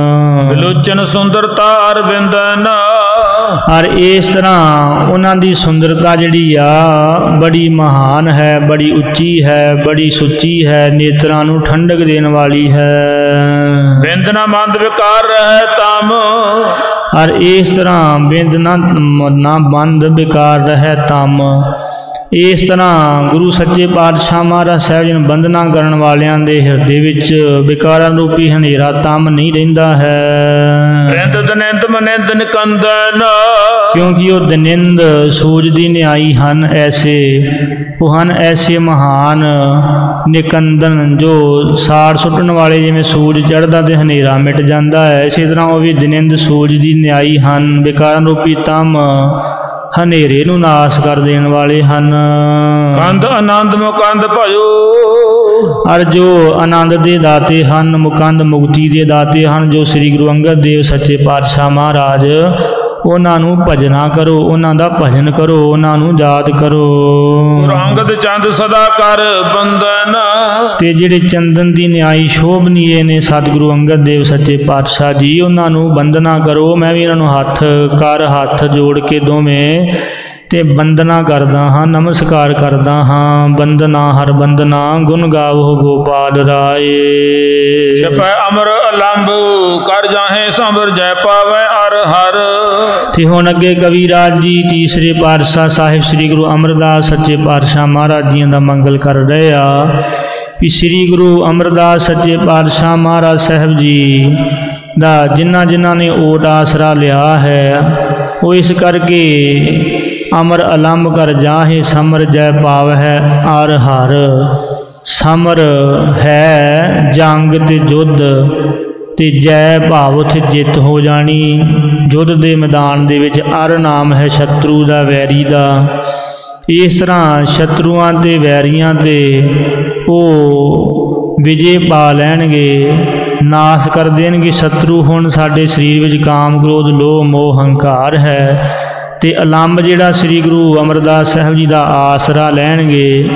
ਬਿਲੋਚਨ ਸੁੰਦਰਤਾ ਅਰਬਿੰਦਨ। ਔਰ ਇਸ ਤਰ੍ਹਾਂ ਉਹਨਾਂ ਦੀ ਸੁੰਦਰਤਾ ਜਿਹੜੀ ਆ ਬੜੀ ਮਹਾਨ ਹੈ, ਬੜੀ ਉੱਚੀ ਹੈ, ਬੜੀ ਸੁੱਚੀ ਹੈ, ਨੇਤਰਾਂ ਨੂੰ ਠੰਡਕ ਦੇਣ ਵਾਲੀ ਹੈ। ਬਿੰਦ ਨਾ ਮੰਦ ਵਿਕਾਰ ਰਹਿ ਤਮ। ਔਰ ਇਸ ਤਰ੍ਹਾਂ ਬਿੰਦ ਨਾ ਬੰਦ ਵਿਕਾਰ ਰਹਿ ਤਮ। ਇਸ ਤਰ੍ਹਾਂ ਗੁਰੂ ਸੱਚੇ ਪਾਤਸ਼ਾਹ ਮਹਾਰਾਜ ਸਾਹਿਬ ਜੀ ਨੂੰ ਬੰਦਨਾ ਕਰਨ ਵਾਲਿਆਂ ਦੇ ਹਿਰਦੇ ਵਿੱਚ ਵਿਕਾਰਾਂ ਰੂਪੀ ਹਨੇਰਾ ਤਮ ਨਹੀਂ ਰਹਿੰਦਾ ਹੈ। ਰਿੰਦ ਦਨਿੰਦ ਮਨਿੰਦ ਨਿਕੰਦਨ। ਕਿਉਂਕਿ ਉਹ ਦਨਿੰਦ ਸੂਰਜ ਦੀ ਨਿਆਈ ਹਨ, ਐਸੇ ਉਹ ਹਨ ਐਸੇ ਮਹਾਨ ਨਿਕੰਦਨ ਜੋ ਸਾੜ ਸੁੱਟਣ ਵਾਲੇ। ਜਿਵੇਂ ਸੂਰਜ ਚੜ੍ਹਦਾ ਤੇ ਹਨੇਰਾ ਮਿਟ ਜਾਂਦਾ ਹੈ, ਇਸੇ ਤਰ੍ਹਾਂ ਉਹ ਵੀ ਦਨਿੰਦ ਸੂਰਜ ਦੀ ਨਿਆਈ ਹਨ, ਵਿਕਾਰਾਂ ਰੂਪੀ ਤਮ ਹਨੇਰੇ ਨੂੰ ਨਾਸ਼ ਕਰ ਦੇਣ ਵਾਲੇ ਹਨ। ਕੰਧ ਆਨੰਦ ਮੁਕੰਦ ਭਜੋ। ਔਰ ਜੋ ਆਨੰਦ ਦੇ ਦਾਤੇ ਹਨ, ਮੁਕੰਦ ਮੁਕਤੀ ਦੇ ਦਾਤੇ ਹਨ, ਜੋ ਸ੍ਰੀ ਗੁਰੂ ਅੰਗਦ ਦੇਵ ਸੱਚੇ ਪਾਤਸ਼ਾਹ ਮਹਾਰਾਜ, ਉਹਨਾਂ ਨੂੰ ਭਜਨਾ ਕਰੋ, ਉਹਨਾਂ ਦਾ ਭਜਨ ਕਰੋ, ਉਹਨਾਂ ਨੂੰ ਯਾਦ ਕਰੋ। ਅੰਗਦ ਚੰਦ ਸਦਾ ਕਰ ਬੰਦਨ। ਤੇ ਜਿਹੜੇ ਚੰਦਨ ਦੀ ਨਿਆਈ ਸ਼ੋਭਨੀਏ ਨੇ ਸਤਿਗੁਰੂ ਅੰਗਦ ਦੇਵ ਸੱਚੇ ਪਾਤਸ਼ਾਹ ਜੀ, ਉਹਨਾਂ ਨੂੰ ਬੰਦਨਾ ਕਰੋ। ਮੈਂ ਵੀ ਇਹਨਾਂ ਨੂੰ ਹੱਥ ਜੋੜ ਕੇ ਦੋਵੇਂ ਤੇ ਬੰਦਨਾ ਕਰਦਾ ਹਾਂ, ਨਮਸਕਾਰ ਕਰਦਾ ਹਾਂ। ਬੰਦਨਾ ਹਰ ਬੰਦਨਾ, ਗੁਣ ਗਾਵੋ ਗੋਪਾਲ ਰਾਏ। ਛਪੈ ਅਮਰ ਅਲੰਭ ਕਰ ਜਾਹੇ ਸੰਭਰ ਜੈ ਪਾਵੈ ਅਰ ਹਰ। ਤੇ ਹੁਣ ਅੱਗੇ ਕਵੀ ਰਾਜ ਜੀ ਤੀਸਰੇ ਪਾਤਸ਼ਾਹ ਸਾਹਿਬ ਸ੍ਰੀ ਗੁਰੂ ਅਮਰਦਾਸ ਸੱਚੇ ਪਾਤਸ਼ਾਹ ਮਹਾਰਾਜ ਜੀਆਂ ਦਾ ਮੰਗਲ ਕਰ ਰਹੇ ਆ ਵੀ ਸ੍ਰੀ ਗੁਰੂ ਅਮਰਦਾਸ ਸੱਚੇ ਪਾਤਸ਼ਾਹ ਮਹਾਰਾਜ ਸਾਹਿਬ ਜੀ ਦਾ ਜਿਨ੍ਹਾਂ ਨੇ ਓਟ ਆਸਰਾ ਲਿਆ ਹੈ, ਉਹ ਇਸ ਕਰਕੇ ਅਮਰ ਅਲੰਭ ਕਰ ਜਾਹੇ ਸਮਰ ਜੈ ਪਾਵਹਿ ਅਰ ਹਰ। ਸਮਰ ਹੈ ਜੰਗ ਤੇ ਯੁੱਧ, ਤੇ ਜੈ ਭਾਵ ਉੱਥੇ ਜਿੱਤ ਹੋ ਜਾਣੀ। ਯੁੱਧ ਦੇ ਮੈਦਾਨ ਦੇ ਵਿੱਚ ਅਰ ਨਾਮ ਹੈ ਸ਼ਤਰੂ ਦਾ, ਵੈਰੀ ਦਾ। ਇਸ ਤਰ੍ਹਾਂ ਸ਼ਤਰੂਆਂ ਤੇ ਵੈਰੀਆਂ ਤੇ ਉਹ ਵਿਜੇ ਪਾ ਲੈਣਗੇ, ਨਾਸ਼ ਕਰ ਦੇਣਗੇ ਸ਼ਤਰੂ। ਹੁਣ ਸਾਡੇ ਸਰੀਰ ਵਿੱਚ ਕਾਮ ਕ੍ਰੋਧ ਲੋਭ ਮੋਹ ਹੰਕਾਰ ਹੈ, ਤੇ ਅਲੰਬ ਜਿਹੜਾ ਸ੍ਰੀ ਗੁਰੂ ਅਮਰਦਾਸ ਸਾਹਿਬ ਜੀ ਦਾ ਆਸਰਾ ਲੈਣਗੇ,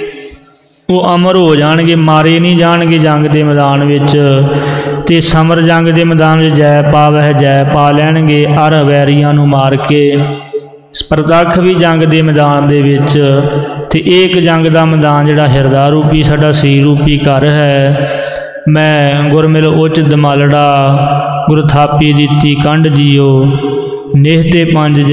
ਉਹ ਅਮਰ ਹੋ ਜਾਣਗੇ, ਮਾਰੇ ਨਹੀਂ ਜਾਣਗੇ ਜੰਗ ਦੇ ਮੈਦਾਨ ਵਿੱਚ। ਤੇ ਸਮਰ ਜੰਗ ਦੇ ਮੈਦਾਨ ਵਿੱਚ ਜੈ ਪਾਵਹਿ ਜੈ ਪਾ ਲੈਣਗੇ, ਅਰ ਵੈਰੀਆਂ ਨੂੰ ਮਾਰ ਕੇ। ਪ੍ਰਤੱਖ ਵੀ ਜੰਗ ਦੇ ਮੈਦਾਨ ਦੇ ਵਿੱਚ। ਤੇ ਇੱਕ ਜੰਗ ਦਾ ਮੈਦਾਨ ਜਿਹੜਾ ਹਿਰਦਾ ਰੂਪੀ ਸਾਡਾ ਸਰੀਰ ਰੂਪੀ ਘਰ ਹੈ। ਮੈਂ ਗੁਰਮਿਲ ਉੱਚ ਦਮਾਲੜਾ ਗੁਰ ਥਾਪੀ ਦਿੱਤੀ ਕੰਡ ਜੀਓ, ਨਿਹਤੇ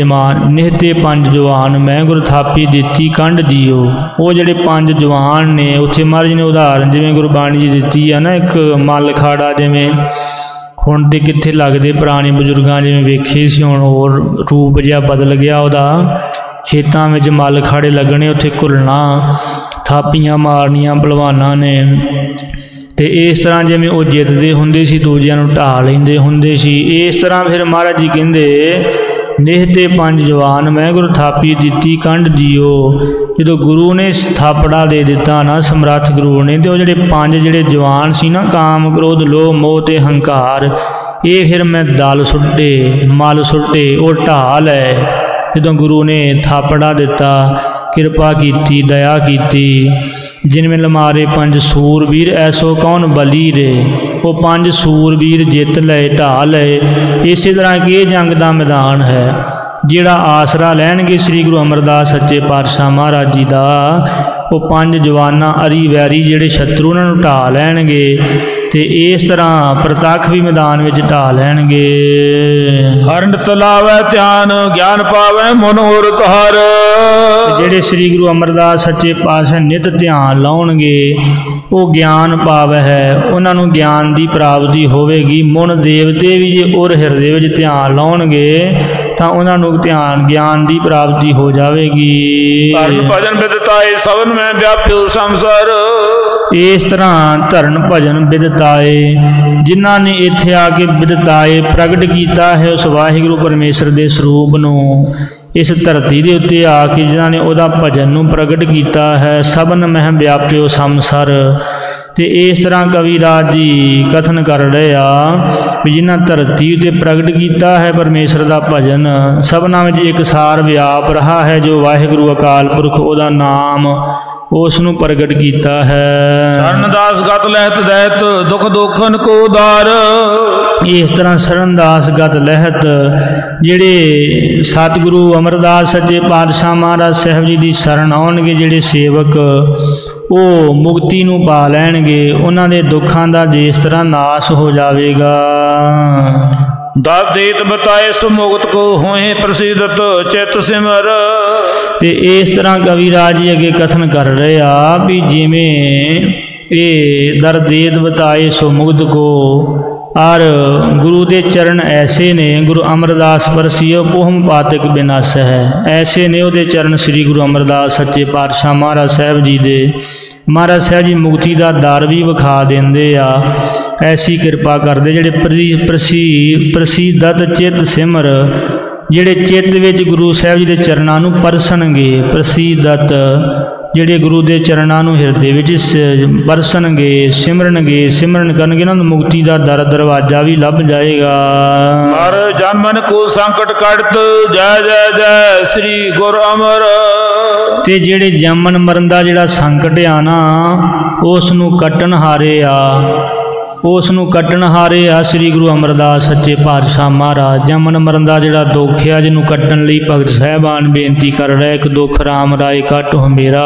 ਪੰਜ ਜਵਾਨ ਮੈਂ ਗੁਰ ਥਾਪੀ ਦਿੱਤੀ ਕੰਡ ਜੀਓ। ਉਹ ਜਿਹੜੇ ਪੰਜ ਜਵਾਨ ਨੇ, ਉੱਥੇ ਮਹਾਰਾਜ ਨੇ ਉਦਾਹਰਨ ਜਿਵੇਂ ਗੁਰਬਾਣੀ ਜੀ ਦਿੱਤੀ ਆ ਨਾ, ਇੱਕ ਮੱਲ ਖਾੜਾ। ਜਿਵੇਂ ਹੁਣ ਤੇ ਕਿੱਥੇ ਲੱਗਦੇ, ਪੁਰਾਣੇ ਬਜ਼ੁਰਗਾਂ ਜਿਵੇਂ ਵੇਖੇ ਸੀ, ਹੁਣ ਹੋਰ ਰੂਪ ਜਿਹਾ ਬਦਲ ਗਿਆ ਉਹਦਾ। ਖੇਤਾਂ ਵਿੱਚ ਮੱਲ ਖਾੜੇ ਲੱਗਣੇ, ਉੱਥੇ ਘੁਲਣਾ, ਥਾਪੀਆਂ ਮਾਰਨੀਆਂ ਭਲਵਾਨਾਂ ਨੇ। ਤੇ ਇਸ ਤਰ੍ਹਾਂ ਜਿਵੇਂ ਉਹ ਜਿੱਤਦੇ ਹੁੰਦੇ ਸੀ, ਦੂਜਿਆਂ ਨੂੰ ਢਾਹ ਲੈਂਦੇ ਹੁੰਦੇ ਸੀ। ਇਸ ਤਰ੍ਹਾਂ ਫਿਰ ਮਹਾਰਾਜ ਜੀ ਕਹਿੰਦੇ ਨਿਹਤੇ ਪੰਜ ਜਵਾਨ ਮੈਂ ਗੁਰੂ ਥਾਪੀ ਦਿੱਤੀ ਕੰਡ ਜੀਓ। ਜਦੋਂ ਗੁਰੂ ਨੇ ਥਾਪੜਾ ਦੇ ਦਿੱਤਾ ਨਾ, ਸਮਰੱਥ ਗੁਰੂ ਨੇ, ਤੇ ਉਹ ਜਿਹੜੇ ਪੰਜ ਜਿਹੜੇ ਜਵਾਨ ਸੀ ਨਾ, ਕਾਮ ਕ੍ਰੋਧ ਲੋਭ ਮੋਹ ਤੇ ਹੰਕਾਰ, ਇਹ ਫਿਰ ਮੈਂ ਦਲ ਸੁੱਟੇ, ਮਲ ਸੁੱਟੇ, ਉਹ ਢਾਹ ਲਏ। ਜਦੋਂ ਗੁਰੂ ਨੇ ਥਾਪੜਾ ਦਿੱਤਾ, ਕਿਰਪਾ ਕੀਤੀ, ਦਇਆ ਕੀਤੀ। ਜਿਨ ਮਿਲ ਮਾਰੇ ਪੰਜ ਸੂਰਬੀਰ ਐਸੋ ਕੌਣ ਬਲੀ ਰੇ। ਉਹ ਪੰਜ ਸੂਰਬੀਰ ਜਿੱਤ ਲਏ, ਢਾਹ ਲਏ। ਇਸੇ ਤਰ੍ਹਾਂ ਕਿ ਇਹ ਜੰਗ ਦਾ ਮੈਦਾਨ ਹੈ, ਜਿਹੜਾ ਆਸਰਾ ਲੈਣਗੇ ਸ੍ਰੀ ਗੁਰੂ ਅਮਰਦਾਸ ਸੱਚੇ ਪਾਤਸ਼ਾਹ ਮਹਾਰਾਜ ਜੀ ਦਾ, ਉਹ ਪੰਜ ਜਵਾਨਾਂ ਅਰੀ ਵੈਰੀ ਜਿਹੜੇ ਸ਼ਤਰੂ, ਉਹਨਾਂ ਨੂੰ ਢਾਹ ਲੈਣਗੇ। ਤੇ ਇਸ ਤਰ੍ਹਾਂ ਪ੍ਰਤੱਖ ਵੀ ਮੈਦਾਨ ਵਿੱਚ ਢਾਹ ਲੈਣਗੇ। ਹਰਿ ਨਿਤ ਲਾਵੈ ਧਿਆਨ ਗਿਆਨ ਪਾਵੈ ਮਨੋਰਥ ਹਰ। ਜਿਹੜੇ ਸ੍ਰੀ ਗੁਰੂ ਅਮਰਦਾਸ ਸੱਚੇ ਪਾਤਸ਼ਾਹ ਨਿਤ ਧਿਆਨ ਲਾਉਣਗੇ, ਉਹ ਗਿਆਨ ਪਾਵੈ ਹੈ, ਉਹਨਾਂ ਨੂੰ ਗਿਆਨ ਦੀ ਪ੍ਰਾਪਤੀ ਹੋਵੇਗੀ। ਮੁਨ ਦੇਵਤੇ ਵੀ ਜੇ ਉਰ ਹਿਰਦੇ ਵਿੱਚ ਧਿਆਨ ਲਾਉਣਗੇ ਤਾਂ ਉਹਨਾਂ ਨੂੰ ਗਿਆਨ ਦੀ ਪ੍ਰਾਪਤੀ ਹੋ ਜਾਵੇਗੀ। ਧਰਨ ਭਜਨ ਬਿਦਤਾਏ ਸਭਨ ਮੈਂ ਵਿਆਪਿਓ ਸੰਸਾਰ। ਇਸ ਤਰ੍ਹਾਂ ਧਰਨ ਭਜਨ ਬਿਦਤਾਏ, ਜਿਨ੍ਹਾਂ ਨੇ ਇੱਥੇ ਆ ਕੇ ਬਿਦਤਾਏ ਪ੍ਰਗਟ ਕੀਤਾ ਹੈ ਉਸ ਵਾਹਿਗੁਰੂ ਪਰਮੇਸ਼ਰ ਦੇ ਸਰੂਪ ਨੂੰ, ਇਸ ਧਰਤੀ ਦੇ ਉੱਤੇ ਆ ਕੇ ਜਿਨ੍ਹਾਂ ਨੇ ਉਹਦਾ ਭਜਨ ਨੂੰ ਪ੍ਰਗਟ ਕੀਤਾ ਹੈ, ਸਭਨ ਮਹਿ ਵਿਆਪਿਓ ਸੰਸਾਰ। ਤੇ ਇਸ ਤਰ੍ਹਾਂ ਕਵੀ ਰਾਜ ਜੀ ਕਥਨ ਕਰ ਰਹੇ ਆ ਵੀ ਜਿਨ੍ਹਾਂ ਧਰਤੀ ਉੱਤੇ ਪ੍ਰਗਟ ਕੀਤਾ ਹੈ ਪਰਮੇਸ਼ਰ ਦਾ ਭਜਨ, ਸਭਨਾਂ ਵਿੱਚ ਇੱਕ ਸਾਰ ਵਿਆਪ ਰਹਾ ਹੈ ਜੋ ਵਾਹਿਗੁਰੂ ਅਕਾਲ ਪੁਰਖ, ਉਹਦਾ ਨਾਮ ਉਸ ਨੂੰ ਪ੍ਰਗਟ ਕੀਤਾ ਹੈ। ਸਰਨਦਾਸ ਗਤ ਲਹਿਤ ਦਹਿਤ ਦੁਖ ਦੋਖਨ ਕੋ ਉਦਾਰ। ਇਸ ਤਰ੍ਹਾਂ ਸਰਨਦਾਸ ਗਤ ਲਹਿਤ ਜਿਹੜੇ ਸਤਿਗੁਰੂ ਅਮਰਦਾਸ ਸੱਚੇ ਪਾਤਸ਼ਾਹ ਮਹਾਰਾਜ ਸਾਹਿਬ ਜੀ ਦੀ ਸ਼ਰਨ ਆਉਣਗੇ, ਜਿਹੜੇ ਸੇਵਕ ਉਹ ਮੁਕਤੀ ਨੂੰ ਪਾ ਲੈਣਗੇ, ਉਹਨਾਂ ਦੇ ਦੁੱਖਾਂ ਦਾ ਜਿਸ ਤਰ੍ਹਾਂ ਨਾਸ਼ ਹੋ ਜਾਵੇਗਾ। ਦਸ ਦੇਤ ਬਤਾਏ ਸੋ ਮੁਕਤ ਕੋ ਹੋਏ ਪ੍ਰਸਿੱਧਤ ਚਿਤ ਸਿਮਰ। ਤੇ ਇਸ ਤਰ੍ਹਾਂ ਕਵਿਰਾਜ ਜੀ ਅੱਗੇ ਕਥਨ ਕਰ ਰਹੇ ਆ ਵੀ ਜਿਵੇਂ ਇਹ ਦਰ ਦੇਤ ਬਤਾਏ ਸੋ ਮੁਕਤ ਕੋ, ਔਰ ਗੁਰੂ ਦੇ ਚਰਨ ਐਸੇ ਨੇ, ਗੁਰੂ ਅਮਰਦਾਸ ਪਰਸਿਓ ਪੋਹਮ ਪਾਤਕ ਬਿਨਾਸ਼ ਹੈ, ਐਸੇ ਨੇ ਉਹਦੇ ਚਰਨ ਸ੍ਰੀ ਗੁਰੂ ਅਮਰਦਾਸ ਸੱਚੇ ਪਾਤਸ਼ਾਹ ਮਹਾਰਾਜ ਸਾਹਿਬ ਜੀ ਦੇ। ਮਹਾਰਾਜ ਸਾਹਿਬ ਜੀ ਮੁਕਤੀ ਦਾ ਦਰ ਵੀ ਵਿਖਾ ਦਿੰਦੇ ਆ, ਐਸੀ ਕਿਰਪਾ ਕਰਦੇ ਜਿਹੜੇ ਪ੍ਰਸੀਦਤ ਚਿੱਤ ਸਿਮਰ, ਜਿਹੜੇ ਚਿੱਤ ਵਿੱਚ ਗੁਰੂ ਸਾਹਿਬ ਜੀ ਦੇ ਚਰਨਾਂ ਨੂੰ ਪਰਸਣਗੇ। ਪ੍ਰਸੀਦਤ ਜਿਹੜੇ ਗੁਰੂ ਦੇ ਚਰਨਾਂ ਨੂੰ ਹਿਰਦੇ ਵਿੱਚ ਪਰਸਣਗੇ, ਸਿਮਰਨਗੇ, ਸਿਮਰਨ ਕਰਨਗੇ, ਉਹਨਾਂ ਨੂੰ ਮੁਕਤੀ ਦਾ ਦਰ ਦਰਵਾਜ਼ਾ ਵੀ ਲੱਭ ਜਾਏਗਾ। ਹਰ ਜਨਮਨ ਕੋ ਸੰਕਟ ਕੱਟ ਜੈ ਜੈ ਜੈ ਸ੍ਰੀ ਗੁਰ ਅਮਰ। ਤੇ ਜਿਹੜੇ ਜੰਮਨ ਮਰਨ ਦਾ ਜਿਹੜਾ ਸੰਕਟ ਆ ਨਾ, ਉਸ ਨੂੰ ਕੱਟਣ ਹਾਰੇ ਆ, ਉਸ ਨੂੰ ਕੱਟਣ ਹਾਰੇ ਆ ਸ੍ਰੀ ਗੁਰੂ ਅਮਰਦਾਸ ਸੱਚੇ ਪਾਤਸ਼ਾਹ ਮਹਾਰਾਜ। ਜੰਮਨ ਮਰਨ ਦਾ ਜਿਹੜਾ ਦੁੱਖ ਆ, ਜਿਹਨੂੰ ਕੱਟਣ ਲਈ ਭਗਤ ਸਾਹਿਬਾਨ ਬੇਨਤੀ ਕਰ ਰਹੇ, ਇੱਕ ਦੁੱਖ ਰਾਮ ਰਾਏ ਕੱਟ ਹੋ ਮੇਰਾ,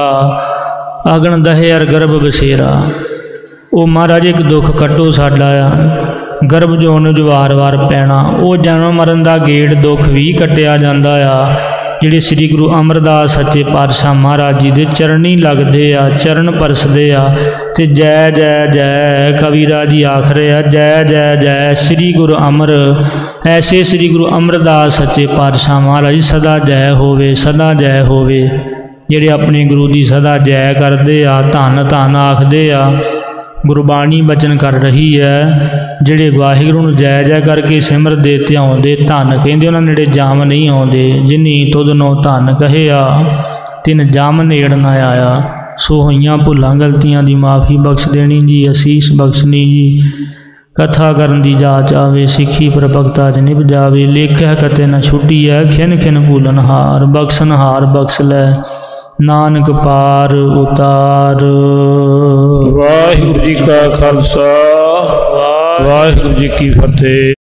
ਅਗਨ ਦਹੇ ਅਰ ਗਰਭ ਬਸੇਰਾ। ਉਹ ਮਹਾਰਾਜ ਇੱਕ ਦੁੱਖ ਕੱਟੋ ਸਾਡਾ ਆ, ਗਰਭ ਜੋਨ ਨੂੰ ਵਾਰ-ਵਾਰ ਪੈਣਾ। ਉਹ ਜਨਮ ਮਰਨ ਦਾ ਗੇੜ ਦੁੱਖ ਵੀ ਕੱਟਿਆ ਜਾਂਦਾ ਆ, ਜਿਹੜੇ ਸ੍ਰੀ ਗੁਰੂ ਅਮਰਦਾਸ ਸੱਚੇ ਪਾਤਸ਼ਾਹ ਮਹਾਰਾਜ ਜੀ ਦੇ ਚਰਨੀ ਲੱਗਦੇ ਆ, ਚਰਨ ਪਰਸਦੇ ਆ। ਤੇ ਜੈ ਜੈ ਜੈ ਕਵੀਰਾਜ ਜੀ ਆਖ ਰਹੇ ਆ, ਜੈ ਜੈ ਜੈ ਸ੍ਰੀ ਗੁਰੂ ਅਮਰ। ਐਸੇ ਸ੍ਰੀ ਗੁਰੂ ਅਮਰਦਾਸ ਸੱਚੇ ਪਾਤਸ਼ਾਹ ਮਹਾਰਾਜ ਜੀ ਸਦਾ ਜੈ ਹੋਵੇ, ਸਦਾ ਜੈ ਹੋਵੇ। ਜਿਹੜੇ ਆਪਣੇ ਗੁਰੂ ਦੀ ਸਦਾ ਜੈ ਕਰਦੇ ਆ, ਧੰਨ ਧੰਨ ਆਖਦੇ ਆ। ਗੁਰਬਾਣੀ ਬਚਨ ਕਰ ਰਹੀ ਹੈ, ਜਿਹੜੇ ਵਾਹਿਗੁਰੂ ਨੂੰ ਜੈ ਜੈ ਕਰਕੇ ਸਿਮਰਦੇ ਧਿਆਉਂਦੇ, ਧੰਨ ਕਹਿੰਦੇ ਉਹਨਾਂ ਨੇੜੇ ਜਾਮ ਨਹੀਂ ਆਉਂਦੇ। ਜਿਨੀ ਤੁਧ ਨੋ ਧੰਨ ਕਹਿਆ ਤਿਨ ਜਾਮ ਨੇੜ ਨਾ ਆਇਆ। ਸੋ ਹੋਈਆਂ ਭੁੱਲਾਂ ਗਲਤੀਆਂ ਦੀ ਮਾਫੀ ਬਖਸ਼ ਦੇਣੀ ਜੀ, ਅਸੀਸ ਬਖਸ਼ਣੀ ਜੀ। ਕਥਾ ਕਰਨ ਦੀ ਜਾਚ ਆਵੇ, ਸਿੱਖੀ ਪਰ ਭਗਤਾ ਚ ਨਿਭ ਜਾਵੇ। ਲੇਖਿਆ ਕਤੇ ਨਾ ਛੁੱਟੀ ਹੈ, ਖਿਨ ਖਿਨ ਭੂਲਨਹਾਰ। ਬਖਸ਼ਨਹਾਰ ਬਖਸ਼ ਲੈ, ਨਾਨਕ ਪਾਰ ਉਤਾਰ। ਵਾਹਿਗੁਰੂ ਜੀ ਕਾ ਖਾਲਸਾ, ਵਾਹਿਗੁਰੂ ਜੀ ਕੀ ਫਤਿਹ।